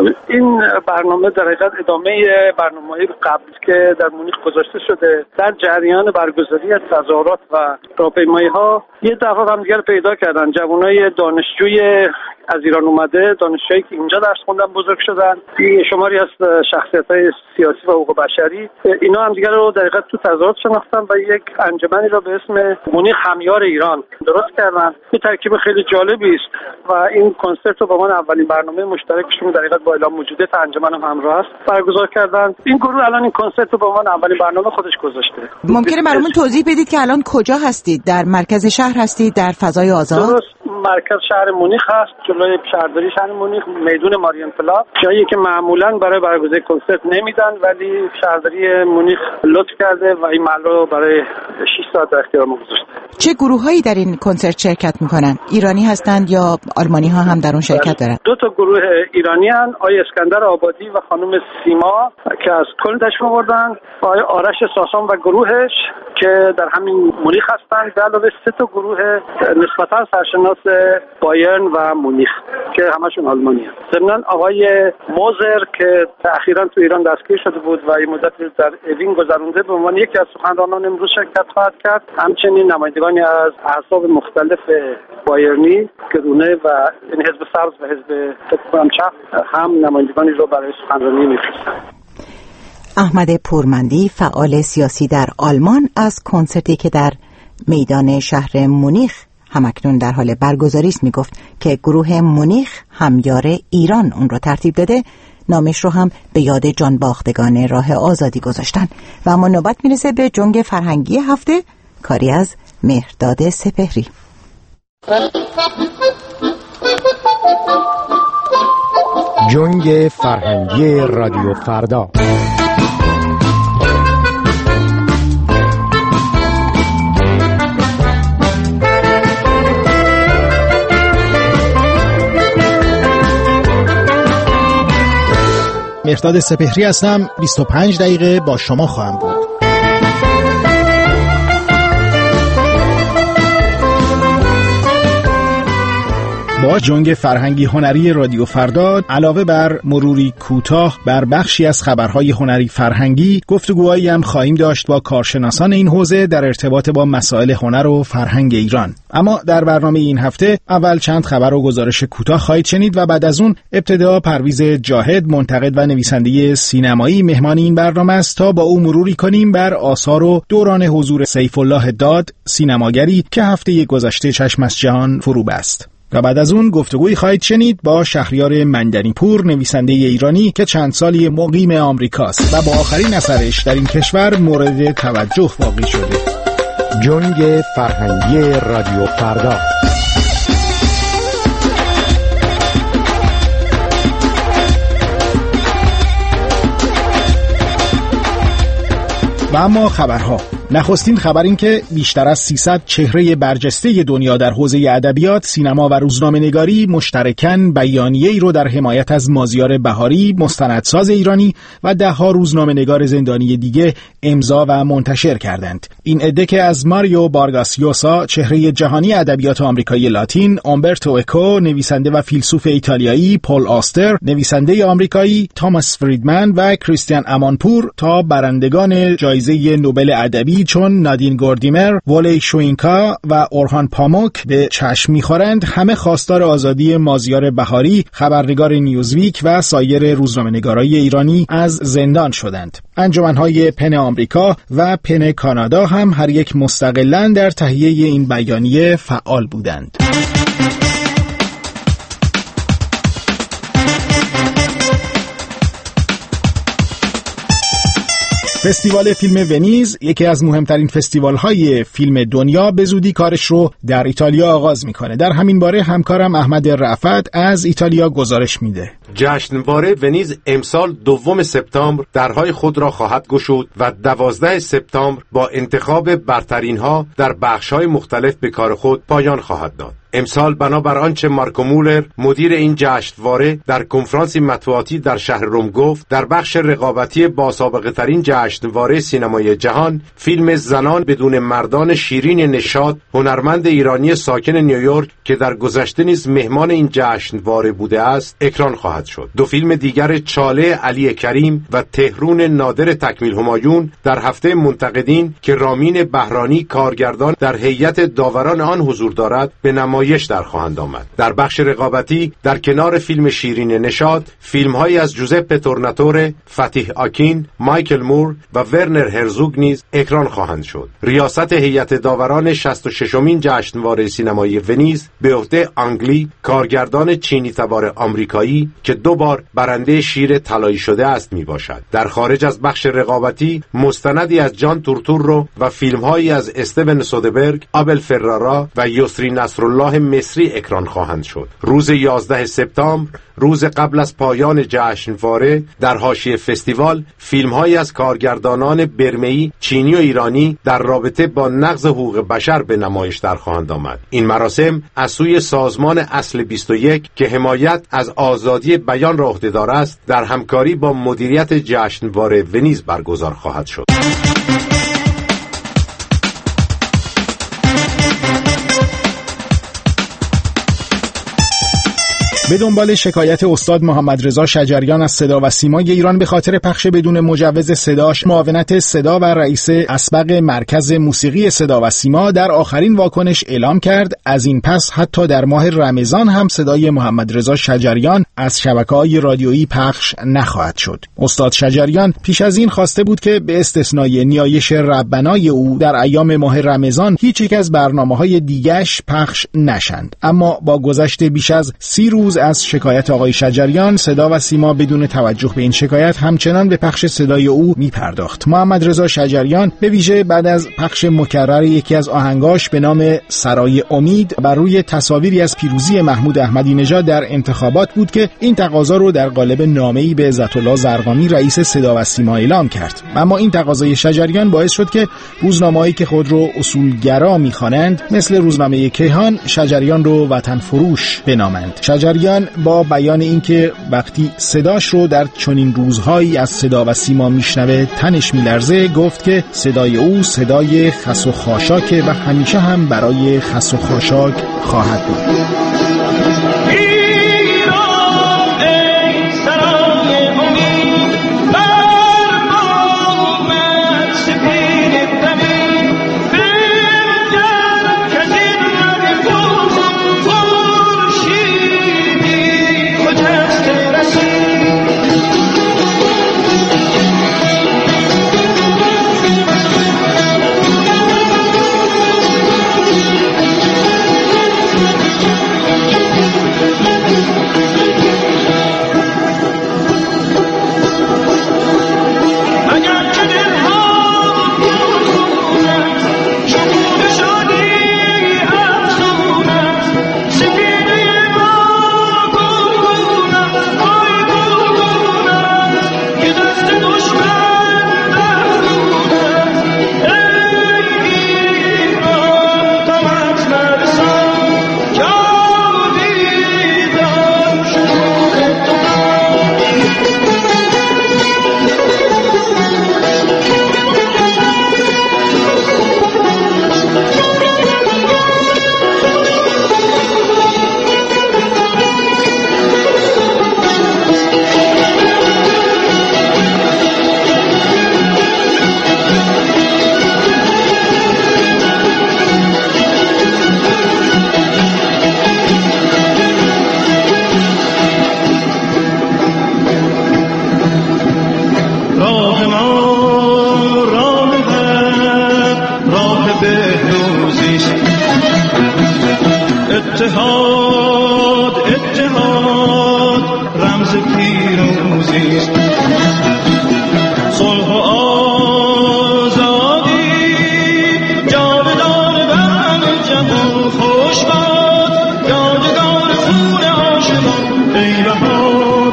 این برنامه در حقیقت ادامه برنامه‌های قبل که در مونیخ گذاشته شده. در جریان برگزاری تظاهرات و راهپیمایی‌ها یه دفعه هم دیگر پیدا کردن جوانای دانشجوی از ایران اومده، دانشجویی که اینجا درس خوندن، بزرگ شدن، شماری از شخصیت‌های سیاسی و حقوق بشری، اینا هم دیگر رو در حقیقت تو تظاهرات شناختن و یک انجمنی را به اسم مونیخ همیار ایران درست کردن. یه ترکیب خیلی جالبی است و این کنسرت رو با من اولین برنامه مشترکشون در حقیقت با اعلام موجودیت انجمن هم همراه است برگزار کردن. این گروه الان این کنسرت رو با من اولین برنامه خودش گذاشته. ممکنه برامون توضیح بدید که الان کجا هستید؟ در مرکز شهر هستید؟ در فضای آزاد؟ درست، مرکز شهر مونیخ هست، جلوی شهرداری شهر مونیخ، میدون ماریانپلاس، جایی که معمولاً برای برگزاری کنسرت نمیدن ولی شهرداری مونیخ لطف کرده و این محل رو برای 6 ساعت در اختیار ما گذاشته. چه گروهایی در این کنسرت شرکت میکنن؟ ایرانی هستند یا آلمانی ها هم در اون شرکت دارن؟ 2 تا گروه ایرانی هستند، آقای اسکندر آبادی و خانم سیما که از کلن تشریف آوردن، آقای آرش ساسان و گروهش که در همین مونیخ هستند، به علاوه 3 تا گروه نسبتاً سرشناس بایرن و مونیخ که همشون آلمانی هستند. ضمناً آقای موزر که اخیراً تو ایران دستگیر شده بود و این مدت در اوین گذرونده، به عنوان یکی از سخنرانان امروز شرکت خواهد کرد. همچنین نمایندگانی از احزاب مختلف بایرنی، گرونه و این حزب سبز و حزب چپ هم نمایندگانی رو برای سخنرانی می‌فرستند. احمد پورمندی، فعال سیاسی در آلمان، از کنسرتی که در میدان شهر مونیخ همکنون در حال برگزاری است میگفت که گروه مونیخ همیار ایران اون رو ترتیب داده. نامش رو هم به یاد جانباختگان راه آزادی گذاشتن. و اما نوبت میرسه به جنگ فرهنگی هفته، کاری از مهرداد سپهری. جنگ فرهنگی رادیو فردا. مهرداد سپهری هستم. 25 دقیقه با شما خواهم بود. با جنگ فرهنگی هنری رادیو فردا علاوه بر مروری کوتاه بر بخشی از خبرهای هنری فرهنگی، گفتگوهایی هم خواهیم داشت با کارشناسان این حوزه در ارتباط با مسائل هنر و فرهنگ ایران. اما در برنامه این هفته اول چند خبر و گزارش کوتاه خواهید شنید و بعد از اون ابتدا پرویز جاهد، منتقد و نویسنده سینمایی، مهمان این برنامه است تا با او مروری کنیم بر آثار و دوران حضور سیف الله داد، سینماگری که هفته گذشته چشم از جهان فرو بست. و بعد از اون گفتگویی خواهید شنید با شهریار مندنی‌پور، نویسنده ایرانی که چند سالی مقیم آمریکاست و با آخرین اثرش در این کشور مورد توجه واقع شده. جنگ فرهنگی رادیو فردا. و اما خبرها. نخستین خبر این که بیشتر از 300 چهره برجسته دنیا در حوزه ادبیات، سینما و روزنامه‌نگاری مشترکاً بیانیه‌ای رو در حمایت از مازیار بهاری، مستندساز ایرانی و ده‌ها روزنامه‌نگار زندانی دیگه امضا و منتشر کردند. این عده که از ماریو بارگاس یوسا، چهره جهانی ادبیات آمریکایی لاتین، اومبرتو اکو، نویسنده و فیلسوف ایتالیایی، پول آستر، نویسنده آمریکایی، توماس فریدمن و کریستیان امانپور، تا برندگان جایزه نوبل ادبی چون نادین گوردیمر، ولی شوینکا و اورهان پاموک به چشم می‌خورند، همه خواستار آزادی مازیار بهاری، خبرنگار نیوزویک و سایر روزنامه‌نگارای ایرانی از زندان شدند. انجمن‌های پن آمریکا و پن کانادا هم هر یک مستقلاً در تهیه این بیانیه فعال بودند. فستیوال فیلم ونیز، یکی از مهمترین فستیوال‌های فیلم دنیا، به زودی کارش رو در ایتالیا آغاز میکنه. در همین باره همکارم احمد رأفت از ایتالیا گزارش میده. جشنواره ونیز امسال 2 سپتامبر درهای خود را خواهد گشود و 12 سپتامبر با انتخاب برترین‌ها در بخش‌های مختلف به کار خود پایان خواهد داد. امسال بنابر آنچه مارکو مولر، مدیر این جشنواره، در کنفرانسی مطبوعاتی در شهر روم گفت، در بخش رقابتی با سابقه ترین جشنواره سینمای جهان، فیلم زنان بدون مردان شیرین نشاط، هنرمند ایرانی ساکن نیویورک که در گذشته نیز مهمان این جشنواره بوده است، اکران خواهد شد. 2 فیلم دیگر، چاله علی کریم و تهرون نادر تکمیل همایون، در هفته منتقدین که رامین بهرانی کارگردان در هیئت داوران آن حضور دارد به نمایش در خواهند آمد. در بخش رقابتی در کنار فیلم شیرین نشاط، فیلم‌هایی از جوزپه تورناتوره، فتیح آکین، مایکل مور و ورنر هرزوگ نیز اکران خواهند شد. ریاست هیئت داوران 66مین جشنواره سینمایی ونیز به عهده آنگلی، کارگردان چینی تبار آمریکایی که 2 بار برنده شیر طلایی شده است میباشد. در خارج از بخش رقابتی، مستندی از جان تورتورو و فیلم‌هایی از استون سودربرگ، آبل فرارا و یسری نصرالله مصری اکران خواهند شد. روز 11 سپتامبر، روز قبل از پایان جشنواره، در حاشیه فستیوال فیلم‌هایی از کارگردانان برمه‌ای، چینی و ایرانی در رابطه با نقض حقوق بشر به نمایش در خواهند آمد. این مراسم از سوی سازمان اصل 21 که حمایت از آزادی بیان را عهده‌دار است، در همکاری با مدیریت جشنواره ونیز برگزار خواهد شد. به دنبال شکایت استاد محمد رضا شجریان از صدا و سیمای ایران به خاطر پخش بدون مجوز صداش، معاونت صدا و رئیس اسبق مرکز موسیقی صدا و سیما در آخرین واکنش اعلام کرد از این پس حتی در ماه رمضان هم صدای محمد رضا شجریان از شبکه‌های رادیویی پخش نخواهد شد. استاد شجریان پیش از این خواسته بود که به استثنای نیایش ربنای او در ایام ماه رمضان هیچ یک از برنامه‌های دیگه‌اش پخش نشند، اما با گذشت بیش از 30 روز از شکایت آقای شجریان، صدا و سیما بدون توجه به این شکایت همچنان به پخش صدای او می‌پرداخت. محمد رضا شجریان به ویژه بعد از پخش مکرر یکی از آهنگاش به نام سرای امید بر روی تصاویری از پیروزی محمود احمدی نژاد در انتخابات بود که این تقاضا رو در قالب نامه‌ای به عزت‌الله زرقامی رئیس صدا و سیما اعلام کرد. اما این تقاضای شجریان باعث شد که روزنامه‌هایی که خود رو اصولگرا می‌خوانند مثل روزنامه کیهان شجریان رو وطن فروش بنامند. شجریان با بیان اینکه وقتی صداش رو در چنین روزهایی از صدا و سیما میشنوه تنش میلرزه، گفت که صدای او صدای خس و خاشاکه و همیشه هم برای خس و خاشاک خواهد بود. اتحاد رمز پیروزی است. صلح و آزادی جاودان بر همه جهان خوش باد، یادگار خون عاشقان. ای بهار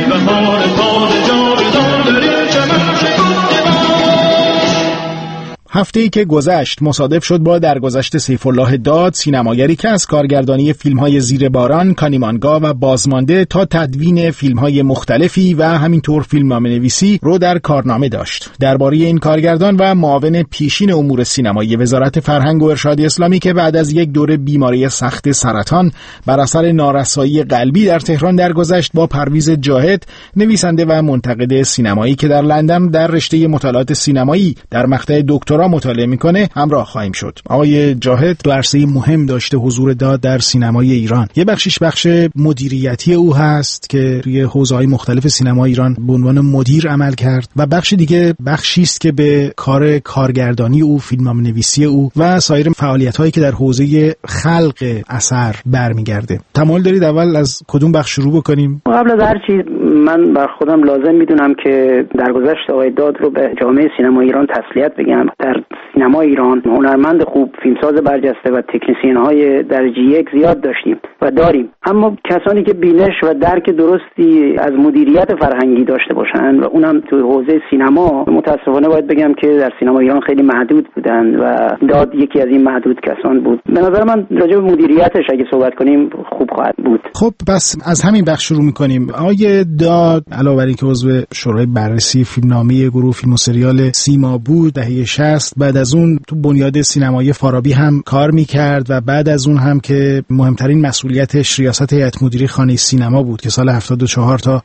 تازه جاودان در این چمن شکفته باش. هفته‌ای که گذشت مصادف شد با درگذشت سیف‌الله داد، سینماگری که از کارگردانی فیلم‌های زیر باران، کانیمانگا و بازمانده تا تدوین فیلم‌های مختلفی و همینطور فیلمنامه‌نویسی رو در کارنامه داشت. درباره این کارگردان و معاون پیشین امور سینمایی وزارت فرهنگ و ارشاد اسلامی که بعد از یک دوره بیماری سخت سرطان بر اثر نارسایی قلبی در تهران درگذشت، با پرویز جاهد، نویسنده و منتقد سینمایی که در لندن در رشته مطالعات سینمایی در مقطع دکترا مطالعه میکنه همراه خواهیم شد. آقای جاهد دو عرصه مهم داشته حضور داد در سینمای ایران. یه بخشش بخش مدیریتی او هست که توی حوزه‌های مختلف سینما ایران به عنوان مدیر عمل کرد و بخش دیگه بخشی است که به کار کارگردانی او، فیلمنامه‌نویسی او و سایر فعالیت‌هایی که در حوزه خلق اثر برمیگرده. تمایل دارید اول از کدوم بخش شروع بکنیم؟ قبل از هر چیز من بر خودم لازم میدونم که درگذشت آقای داد رو به جامعه سینما ایران تسلیت بگم. در سینما ایران هنرمند خوب، فیلمساز برجسته و تکنسین‌های درجه یک زیاد داشتیم و داریم، اما کسانی که بینش و درک درستی از مدیریت فرهنگی داشته باشن و اونم تو حوزه سینما، متاسفانه باید بگم که در سینما ایران خیلی محدود بودن و داد یکی از این محدود کسان بود. به نظر من راجع به مدیریتش اگه صحبت کنیم خوب خواهد بود. خب پس از همین بخش شروع می‌کنیم. آقای داد علاوه بر اینکه عضو شورای بررسی فیلمنامه گروه فیلم و سریال سیما بود دهه 60، بعد از اون تو بنیاد سینمایی فارابی هم کار میکرد و بعد از اون هم که مهمترین مسئولیتش ریاست هیئت مدیره خانه سینما بود که سال 74 تا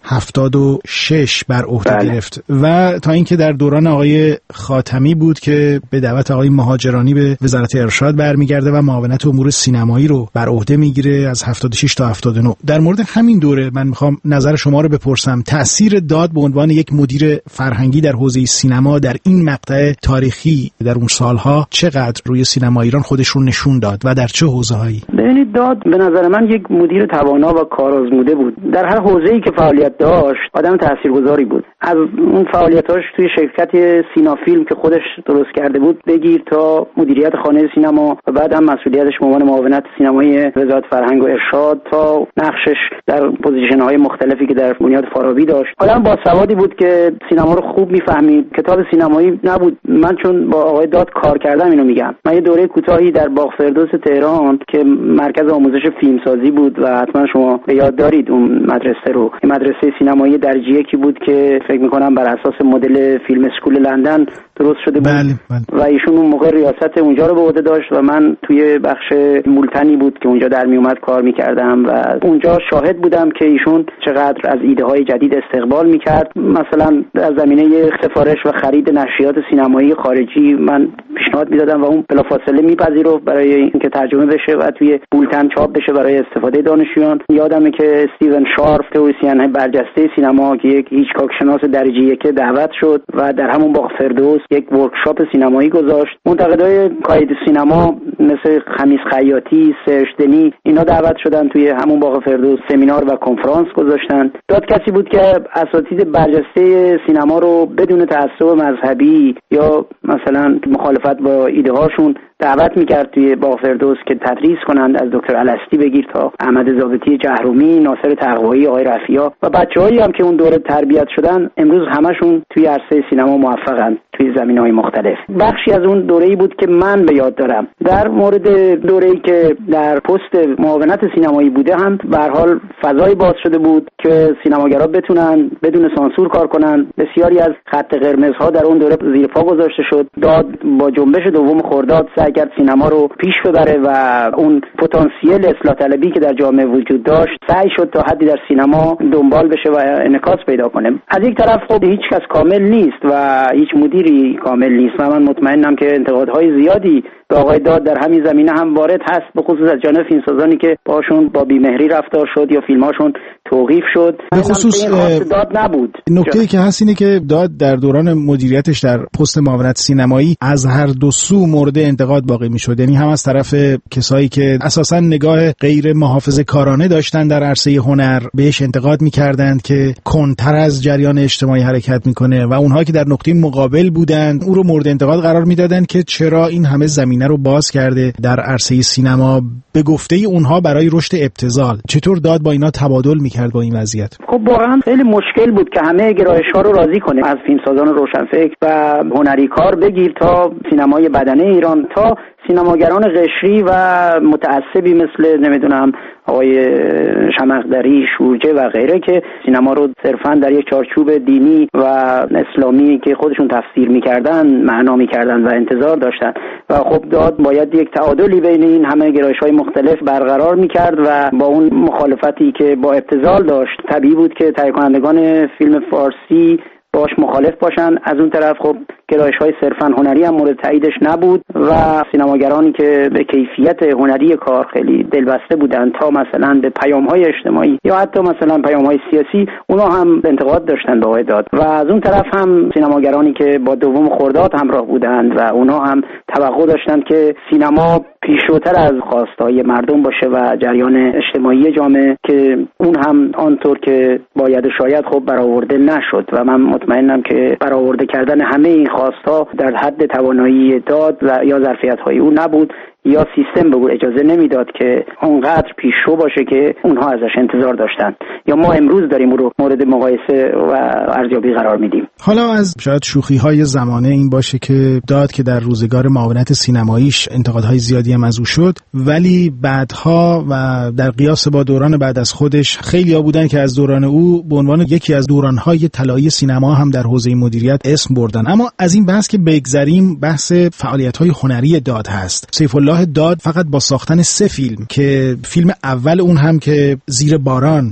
76 بر عهده گرفت و تا اینکه در دوران آقای خاتمی بود که به دعوت آقای مهاجرانی به وزارت ارشاد برمیگرده و معاونت امور سینمایی رو بر عهده میگیره از 76 تا 79. در مورد همین دوره من میخوام نظر شما رو بپرسم تأثیر داد به عنوان یک مدیر فرهنگی در حوزه سینما در این مقطع تاریخی در اون سالها چقدر روی سینما ایران خودش رو نشون داد و در چه حوزه‌هایی؟ ببینید داد به نظر من یک مدیر توانا و کارآزموده بود. در هر حوزه‌ای که فعالیت داشت آدم تاثیرگذاری بود. از اون فعالیتاش توی شرکت سینا فیلم که خودش درست کرده بود بگیر تا مدیریت خانه سینما و بعد هم مسئولیتش به عنوان معاونت سینمایی وزارت فرهنگ و ارشاد تا نقشش در پوزیشن‌های مختلفی که در بنیاد فارابی داشت. آدم با سوادی بود که سینما رو خوب می‌فهمید. کتاب سینمایی نبود. من چون با آقای داد کار کردم اینو میگم. من یه دوره کوتاهی در باغ فردوس تهران که مرکز آموزش فیلمسازی بود و حتما شما به یاد دارید اون مدرسه رو. این مدرسه سینمایی درجه یکی بود که فکر می‌کنم بر اساس مدل فیلم اسکول لندن درست شده بود. بله. و ایشون اون موقع ریاست اونجا رو به عهده داشت و من توی بخش مولتنی بود که اونجا در میومد کار می‌کردم و اونجا شاهد بودم که ایشون چقدر از ایده‌های جدید استقبال می‌کرد. مثلا از زمینه سفارش و خرید نشریات سینمایی خارجی من پیشنهاد می‌دادم و اون بلافاصله می‌پذیرفت برای اینکه ترجمه بشه و توی بولتن چاپ بشه برای استفاده دانشجویان. یادمه که استیون شارف تئوریسین برجسته سینما که یک هیچکاک شناس درجه یک دعوت شد و در همون باغ فردوس یک ورکشاپ سینمایی گذاشت. منتقدای کاید سینما مثل خمیس خیاطی، سرج دنی اینا دعوت شدن توی همون باغ فردوس سمینار و کنفرانس گذاشتن. داد کسی بود که اساتید برجسته سینما رو بدون تعصب مذهبی یا مثلا مخالفت با ایده هاشون دعوت میکرد توی باغ فردوس که تدریس کنند، از دکتر الستی بگیر تا احمد ضابطی جهرومی، ناصر تقوایی، آقای رفیعی و بچه‌هایی هم که اون دوره تربیت شدن امروز همشون توی عرصه سینما موفقن توی زمینه‌های مختلف. بخشی از اون دوره‌ای بود که من به یاد دارم. در مورد دوره‌ای که در پست معاونت سینمایی بوده هم به هر حال فضای باز شده بود که سینماگرا بتونن بدون سانسور کار کنن. بسیاری از خط قرمزها در اون دوره زیر پا گذاشته شد. داد با جنبش دوم خرداد سعی کرد سینما رو پیش ببره و اون پتانسیل اصلاح طلبی که در جامعه وجود داشت سعی شد تا حدی در سینما دنبال بشه و انعکاس پیدا کنه. از یک طرف خب هیچ کس کامل نیست و هیچ مدیری کامل نیست و من مطمئنم که انتقادهای زیادی به آقای داد در همین زمینه هم وارد هست، به خصوص از جانب فیلمسازانی که باشون با بیمهری رفتار شد یا فیلماشون توقیف شد. به خصوص داد نبود. نکته‌ای که هست اینه که داد در دوران مدیریتش در پست معاونت سینمایی از هر دو سو مورد انتقاد واقع می‌شد. یعنی هم از طرف کسایی که اساساً نگاه غیر محافظه‌کارانه داشتن در عرصه هنر بهش انتقاد می‌کردند که کنتر از جریان اجتماعی حرکت می‌کنه و اونها که در نقطه مقابل بودند او رو مورد انتقاد قرار می‌دادند که چرا این همه زمینه رو باز کرده در عرصه سینما به گفته اونها برای رشد ابتذال. چطور داد با اینا تبادل می‌کرد با این وضعیت؟ خب واقعا خیلی مشکل بود که همه گرایش‌ها رو راضی کنه، از فیلمسازان روشنفکر و هنری کار بگیر تا سینمای بدنه ایران تا سینماگران قشری و متعصبی مثل نمیدونم آقای شمقدری، شورجه و غیره که سینما رو صرفاً در یک چارچوب دینی و اسلامی که خودشون تفسیر می‌کردن معنا می‌کردن و انتظار داشتن و خب داد باید یک تعادلی بین این همه گرایش‌های مختلف برقرار می‌کرد و با اون مخالفتی که با ابتذال داشت طبیعی بود که تهیه کنندگان فیلم فارسی باش مخالف باشن. از اون طرف خب گرایش‌های صرفاً هنری هم مورد تاییدش نبود و سینماگرانی که به کیفیت هنری کار خیلی دلبسته بودن تا مثلا به پیام‌های اجتماعی یا حتی مثلا پیام‌های سیاسی اونا هم انتقاد داشتن به آقای داد و از اون طرف هم سینماگرانی که با دوم خرداد همراه بودند و اونا هم توقع داشتند که سینما پیشروتر از خواستهای مردم باشه و جریان اجتماعی جامعه که اون هم آنطور که باید و شاید خب برآورده نشد و من مطمئنم که برآورده کردن همه این خواستها در حد توانایی داد و یا ظرفیت‌های او نبود یا سیستم به او اجازه نمیداد که اونقدر پیشرو باشه که اونها ازش انتظار داشتن یا ما امروز داریم او رو مورد مقایسه و ارزیابی قرار میدیم. حالا از شاید شوخی‌های زمانه این باشه که داد که در روزگار معاونت سینماییش انتقادهای زیادی هم از او شد، ولی بعدها و در قیاس با دوران بعد از خودش خیلی‌ها بودن که از دوران او به عنوان یکی از دوران‌های طلایی سینما هم در حوزه مدیریت اسم بردن. اما از این بحث که بگذریم، بحث فعالیت‌های هنری داد هست. سیف الله داد فقط با ساختن 3 فیلم که فیلم اول اون هم که زیر باران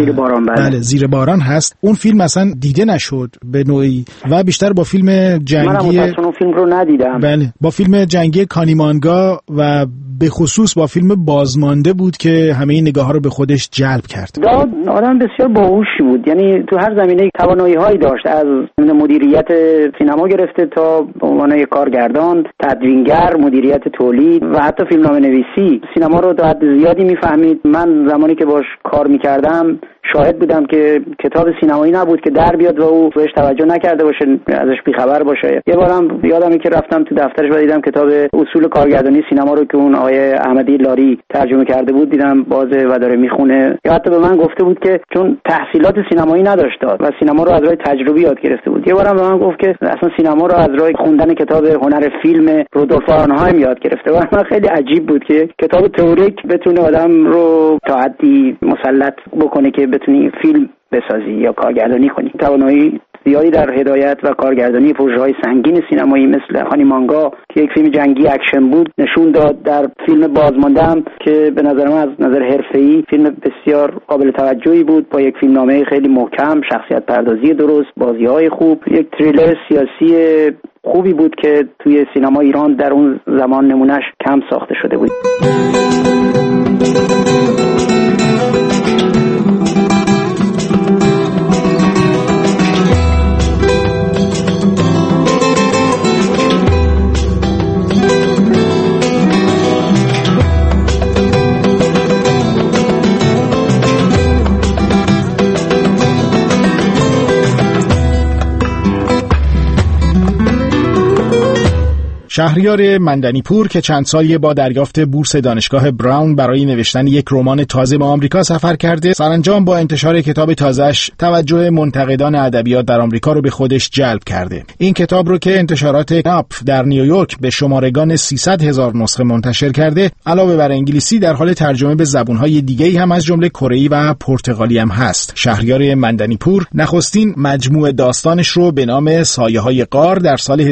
بله زیر باران هست، اون فیلم اصلا دیده نشد به نوعی و بیشتر با فیلم جنگی من اون فیلم رو ندیدم. بله با فیلم جنگی کانیمانگا و به خصوص با فیلم بازمانده بود که همه نگاه‌ها رو به خودش جلب کرد. داد آدم بسیار باهوشی بود، یعنی تو هر زمینه توانایی‌هایی داشت، از مدیریت سینما گرفته تا به عنوان کارگردان، تدوینگر، مدیریت تولید و حتی فیلمنامه‌نویسی. سینما رو تا حد زیادی می‌فهمید. من زمانی که باش کار می‌کردم شاهد بودم که کتاب سینمایی نبود که در بیاد و او بهش توجه نکرده باشه، ازش بیخبر باشه. یه بارم یادمه که رفتم تو دفترش و دیدم کتاب اصول کارگردانی سینما رو که اون آقای احمدی لاری ترجمه کرده بود دیدم بازه و داره میخونه. یا حتی به من گفته بود که چون تحصیلات سینمایی نداشت و سینما رو از راه تجربی یاد گرفته بود. یه بارم به من گفت که اصلا سینما رو از راه خوندن کتاب هنر فیلم رودولف آرنهایم یاد گرفته. و من خیلی عجیب بود که کتاب تئوریک بتونه آدم رو تا حدی مسلط بکنه که بتونی فیلم بسازی یا کارگردانی کنی. توانایی زیادی در هدایت و کارگردانی پروژه‌های سنگین سینمایی مثل خانیمانگا که یک فیلم جنگی اکشن بود نشون داد. در فیلم بازمانده هم که به نظر من از نظر حرفه‌ای فیلم بسیار قابل توجهی بود با یک فیلمنامه خیلی محکم، شخصیت پردازی درست، بازی‌های خوب، یک تریلر سیاسی خوبی بود که توی سینما ایران در اون زمان نمونهش کم ساخته شده بود. شهریار مندنی‌پور که چند سالی با دریافت بورس دانشگاه براون برای نوشتن یک رمان تازه به آمریکا سفر کرده، سرانجام با انتشار کتاب تازه‌اش توجه منتقدان ادبیات در آمریکا رو به خودش جلب کرده. این کتاب رو که انتشارات ناپ در نیویورک به شمارگان 300,000 نسخه منتشر کرده، علاوه بر انگلیسی در حال ترجمه به زبان‌های دیگه‌ای هم از جمله کره‌ای و پرتغالی هم هست. شهریار مندنی‌پور نخستین مجموعه داستانش رو به نام سایه‌های غار در سال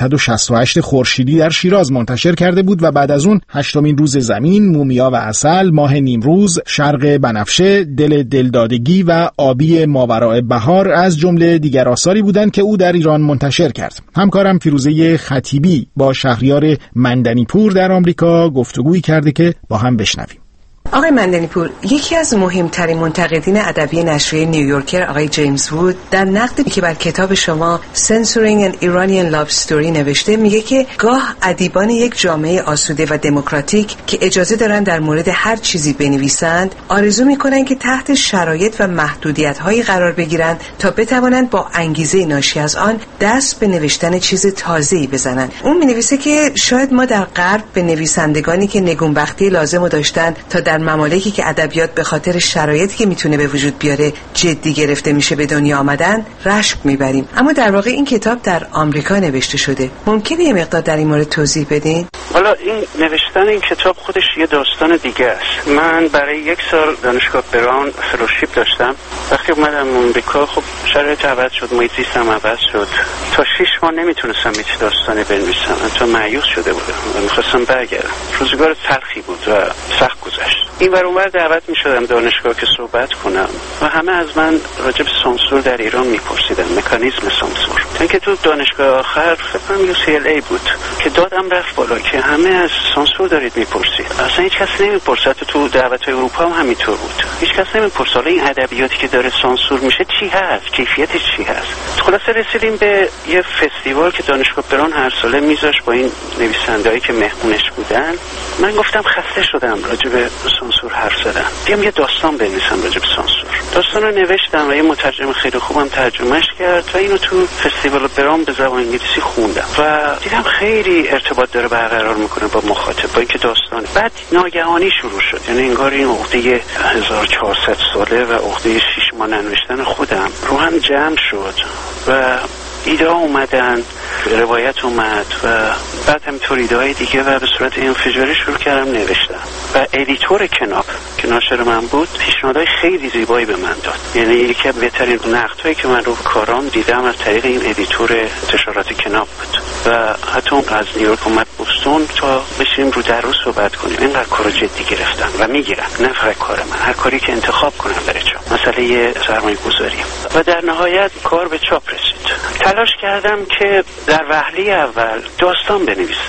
1368 خورشیدی در شیراز منتشر کرده بود و بعد از اون هشتمین روز زمین، مومیا و عسل، ماه نیمروز، شرق بنفشه، دل دلدادگی و آبی ماوراء بهار از جمله دیگر آثاری بودند که او در ایران منتشر کرد. همکارم فیروزه خطیبی با شهریار مندنی‌پور در آمریکا گفتگویی کرده که با هم بشنویم. آقای مندنی‌پور، یکی از مهمترین منتقدین ادبی نشریه نیویورکر آقای جیمز وود در نقدی که بر کتاب شما Censoring an Iranian Love Story نوشته میگه که گاه ادیبان یک جامعه آسوده و دموکراتیک که اجازه دارن در مورد هر چیزی بنویسند آرزو میکنن که تحت شرایط و محدودیت‌هایی قرار بگیرن تا بتوانند با انگیزه ناشی از آن دست به نوشتن چیز تازه‌ای بزنن. اون مینویسه که شاید ما در غرب به نویسندگانی که نگونبختی لازم داشتن تا در ممالکی که ادبیات به خاطر شرایطی که میتونه به وجود بیاره جدی گرفته میشه به دنیا آمدن رشک میبریم، اما در واقع این کتاب در آمریکا نوشته شده. ممکنه یه مقدار در این مورد توضیح بدین؟ حالا این نوشتن این کتاب خودش یه داستان دیگه است. من برای 1 سال دانشگاه براون فلوشیپ داشتم. وقتی اومدم آمریکا خب شرایط عوض شد، محیط زیستم عوض شد. تا 6 ماه نمیتونستم هیچ داستانی بنویسم. تا مایوس شده بودم و میخواستم برگردم. روزگار تلخی بود و سخت گذشت. این ور اونور دعوت میشدم دانشگاه که صحبت کنم و همه از من راجع به سانسور در ایران میپرسیدن، مکانیزم سانسور. اینکه تو دانشگاه آخر فکر کنم UCLA بود که دادم رفت بالا که همه از سانسور دارید میپرسید. اصلا هیچ کس نمیپرسه. تو دعوت‌های اروپا هم همینطور بود. هیچ کس نمیپرسه این ادبیاتی که داره سانسور میشه چی هست، کیفیتش چی هست. خلاصه رسیدیم به یه فستیوال که دانشگاه براون هر ساله میذاشت با این نویسنده‌ای که مهمونش بودن. من گفتم خسته شدم راجع به سانسور حرف زدم، بیام یه داستان بنویسم راجع به سانسور. داستان رو نوشتم و یه مترجم خیلی خوبم ترجمهش کرد و اینو تو فستیوال براون به زبان انگلیسی خوندم و دیدم خیلی ارتباط داره برقرار میکنه با مخاطب، با اینکه داستان بعد ناگهانی شروع شد. یعنی انگار این عقده 1400 ساله و عقده 6 ماه ننوشتن خودم رو هم جمع شد و ایده اومدن، روایت اومد و بعد همینطور ایده های دیگه و به صورت انفجاری شروع کردم نوشتن و ادیتور کناپ که ناشر من بود پیشنهادهای خیلی زیبایی به من داد. یعنی یکی از بهترین نقدهایی که من رو کارام دیدم از طریق این ادیتور انتشارات کناپ بود و حتی اون از نیویورک اومد بوستون تا بشیم رو در رو صحبت کنیم. اینقدر کارو جدی گرفتن و میگیرن، نه فقط کار من، هر کاری که انتخاب کنم بره چاپ، مسئله سرمایه گذاری. و در نهایت کار به چاپ رسید. تلاش کردم که در وهله اول داستان بنویسم،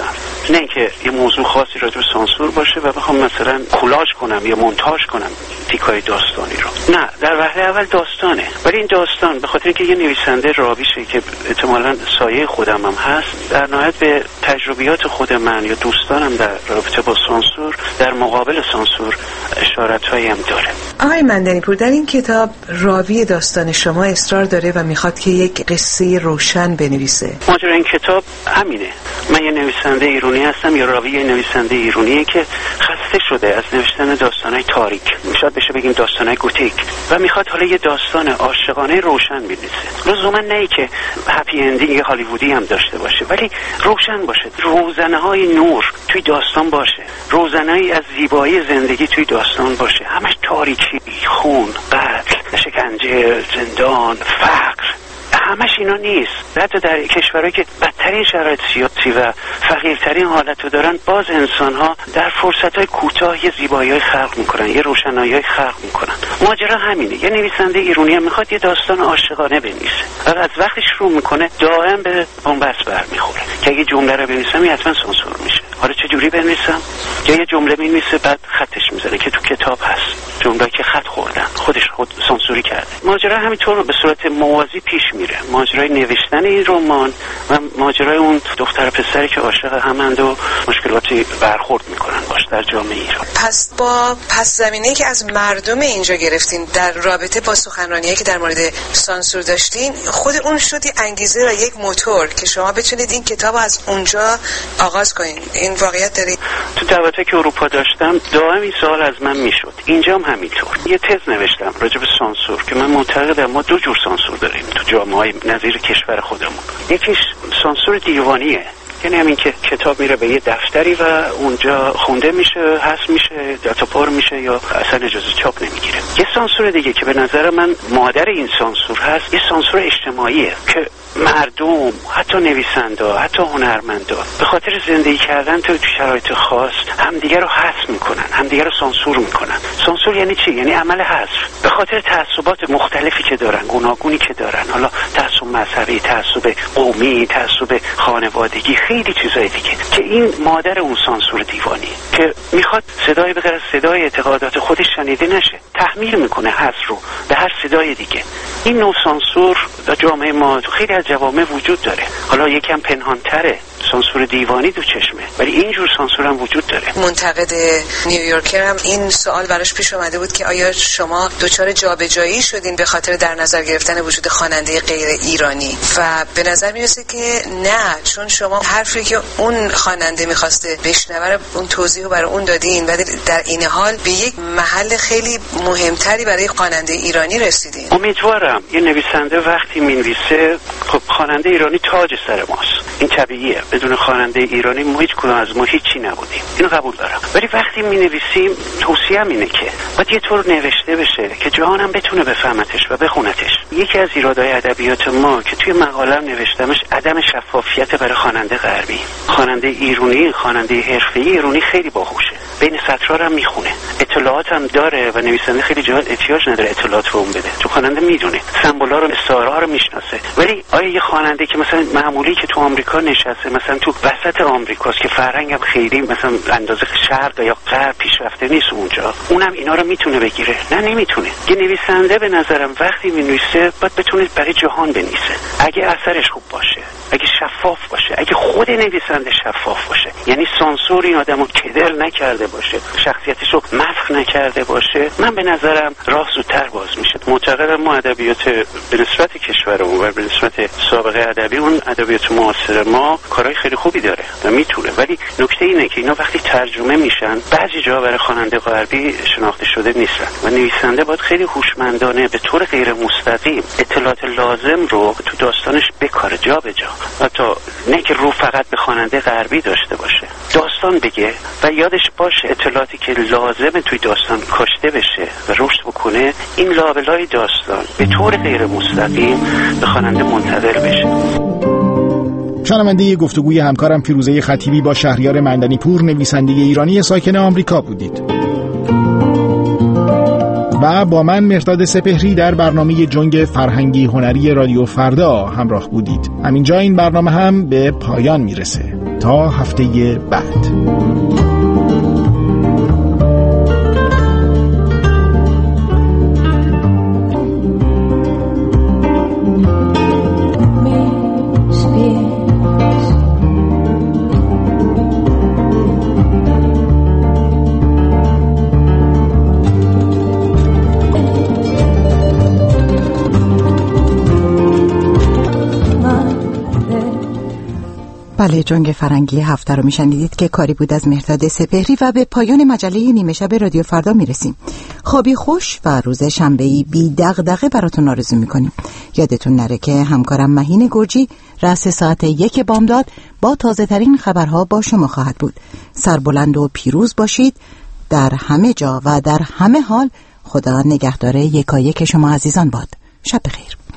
نه اینکه یه موضوع خاصی راجع به سانسور باشه و بخوام مثلا کولاژ کنم یا مونتاژ کنم تیکای داستانی رو. نه، در وهله اول داستانه، ولی این داستان به خاطر اینکه یه نویسنده رابیشه که احتمالاً سایه خودم هم هست، در نهایت به تجربیات خود من یا دوستانم در رابطه با سانسور در مقابل سانسور اشارت‌هایی هم داره. آقای مندنی‌پور، در این کتاب راوی داستان شما اصرار داره و میخواد که یک قصه روشن بنویسه. ماجرا این کتاب همینه. من یه نویسنده ایرانی هستم یا راوی یه نویسنده ایرانیه که خسته شده از نوشتن داستان‌های تاریک، شاید بشه بگیم داستان‌های گوتیک، و میخواد حالا یه داستان عاشقانه روشن بنویسه. لزوما نه که هپی اندینگ هالیوودی هم داشته باشه، ولی روشن باشه، روزنه‌های نور توی داستان باشه، روزنه‌ای از زیبایی زندگی توی داستان باشه، همش تاریکی، خون، قتل، شکنجه، زندان، فقر، همش اینا نیست. حتی در کشورهایی که بدترین شرایط سیاسی و فقیرترین حالت رو دارن، باز انسان‌ها در فرصت‌های کوتاه یه زیبایی‌های خلق می‌کنن، یه روشنایی‌های خلق می‌کنن. ماجرا همینه. یه نویسنده ایرانی هم می‌خواد یه داستان عاشقانه بنویسه. از وقتی شروع می‌کنه دائم به بن‌بست برمی‌خوره که اگه جمله رو بنویسم حتما سانسور میشه. حالا چه جوری بنویسم؟ یا یه جمله می‌نویسه بعد خطش می‌زنه که تو کتاب هست. جمله‌ای که خط خوردن، خود سانسوری کرده. ماجرا همینطور به صورت موازی پیش میره. ماجرای نوشتن این رمان و ماجرای اون دختر پسری که عاشق همند و مشکلاتی برخورد میکنن باش در جامعه ایران. پس با پس زمینه‌ای که از مردم اینجا گرفتین در رابطه با سخنرانیایی که در مورد سانسور داشتین، خود اون شد یه انگیزه و یک موتور که شما بتونید این کتاب از اونجا آغاز کنین. این واقعیت داره. تو دعوتایی که اروپا داشتم دائم این سوال از من میشد. اینجا هم همینطور. یه تز نوشتم راجع به سانسور که من معتقدم ما دو جور سانسور داریم تو جامعه‌های نظیر کشور خودمون. یکیش سانسور دیوانیه، یعنی همین که کتاب میره به یه دفتری و اونجا خونده میشه، حذف میشه، داتا پر میشه یا اصلا اجازه چاپ نمیگیره. یه سانسور دیگه که به نظر من مادر این سانسور هست، یه سانسور اجتماعیه که مردم، حتی نویسنده، حتی هنرمندا به خاطر زندگی کردن تو شرایط خاص همدیگه رو حذف میکنن، همدیگه رو سانسور میکنن. سانسور یعنی چی؟ یعنی عمل حذف. به خاطر تعصبات مختلفی که دارن، گوناگونی که دارن، حالا تعصب مذهبی، تعصب قومی، تعصب خانوادگی، خیلی چیزای دیگه، که این مادر اون سانسور دیوانی که میخواد صدای به غیر از صدای اعتقادات خودش شنیده نشه، تحمیل میکنه حذف رو به هر صدای دیگه. این نوع سانسور در جامعه ما تو خیلی از جوامع وجود داره. حالا یکم پنهان‌تره، سانسور دیوانی دو چشمه، ولی اینجور سانسور هم وجود داره. منتقد نیویورکر هم این سوال براش پیش اومده بود که آیا شما دچار جابجایی شدین به خاطر در نظر گرفتن وجود خواننده غیر ایرانی؟ و به نظر میرسه که نه، چون شما حرفی که اون خواننده میخواسته بشنوه اون توضیح رو برای اون دادین، ولی در این حال به یک محل خیلی مهمتری برای خواننده ایرانی رسیدین. امیدوارم یه نویسنده وقتی مینویسه، خب خواننده ایرانی تاج سر ماست، این طبیعیه، بدون خواننده ایرانی ما هیچ کدوم از ما هیچی نبودیم، اینو قبول دارم. ولی وقتی می‌نویسیم توصیه‌ام اینه که باید یه طور نوشته بشه که جهانم بتونه بفهمتش و بخونتش. یکی از ایرادهای ادبیات ما که توی مقاله‌ام نوشتمش عدم شفافیت برای خواننده غربی. خواننده ایرانی، خواننده حرفه‌ای ایرانی خیلی باهوشه، بین سطرها هم میخونه، اطلاعات هم داره و نویسنده خیلی جاها احتیاج نداره اطلاعات رو اون بده، چون خواننده میدونه، سمبولا رو، استعاره‌ها رو میشناسه. ولی آیا یه خواننده که مثلا معمولی که تو آمریکا نشسته، مثلا تو وسط آمریکاست که فرهنگ هم خیلی مثلا اندازه شرق یا غرب پیشرفته نیست اونجا، اونم اینا رو میتونه بگیره؟ نه، نمیتونه. یه نویسنده به نظرم وقتی مینویسه باید بتونه برای جهان بنویسه. اگه اثرش خوب باشه، اگه شفاف باشه، اگه خود نویسنده شفاف باشه، یعنی سانسور این آدمو کدر نکرده باشه، شخصیتش رو مسخ نکرده باشه، من به نظرم راه زودتر باز میشه. معتقدم ما ادبیات به نسبت کشورمون و به نسبت سابقه ادبی، اون ادبیات معاصر ما کارهای خیلی خوبی داره و میتونه، ولی نکته اینه که اینا وقتی ترجمه میشن بعضی جا برای خواننده غربی شناخته شده نیستن و نویسنده باید خیلی هوشمندانه به طور غیر مستقیم اطلاعات لازم رو تو داستانش بکاره، جا به جا، حتی نه که رو فقط به خواننده غربی داشته باشه، داستان بگه و یادش باشه اطلاعاتی که لازمه توی داستان کاشته بشه و رشد بکنه، این لابلای داستان به طور غیر مستقیم به خواننده منتقل بشه. شنونده گفتگوی همکارم فیروزه خطیبی با شهریار مندنی‌پور، نویسنده ایرانی ساکن آمریکا بودید. و با من مهرداد سپهری در برنامه جنگ فرهنگی هنری رادیو فردا همراه بودید. همینجا این برنامه هم به پایان میرسه. تا هفته بعد. بله، جنگ فرنگی هفته رو میشنیدید که کاری بود از مهرداد سپهری و به پایان مجله نیمه شب رادیو فردا میرسیم. خوابی خوش و روز شنبه‌ای بی دغدغه براتون آرزو میکنیم. یادتون نره که همکارم مهین گرجی رأس ساعت 1 بامداد با تازه ترین خبرها با شما خواهد بود. سربلند و پیروز باشید در همه جا و در همه حال. خدا نگهدار یکایک شما عزیزان باد. شب بخیر.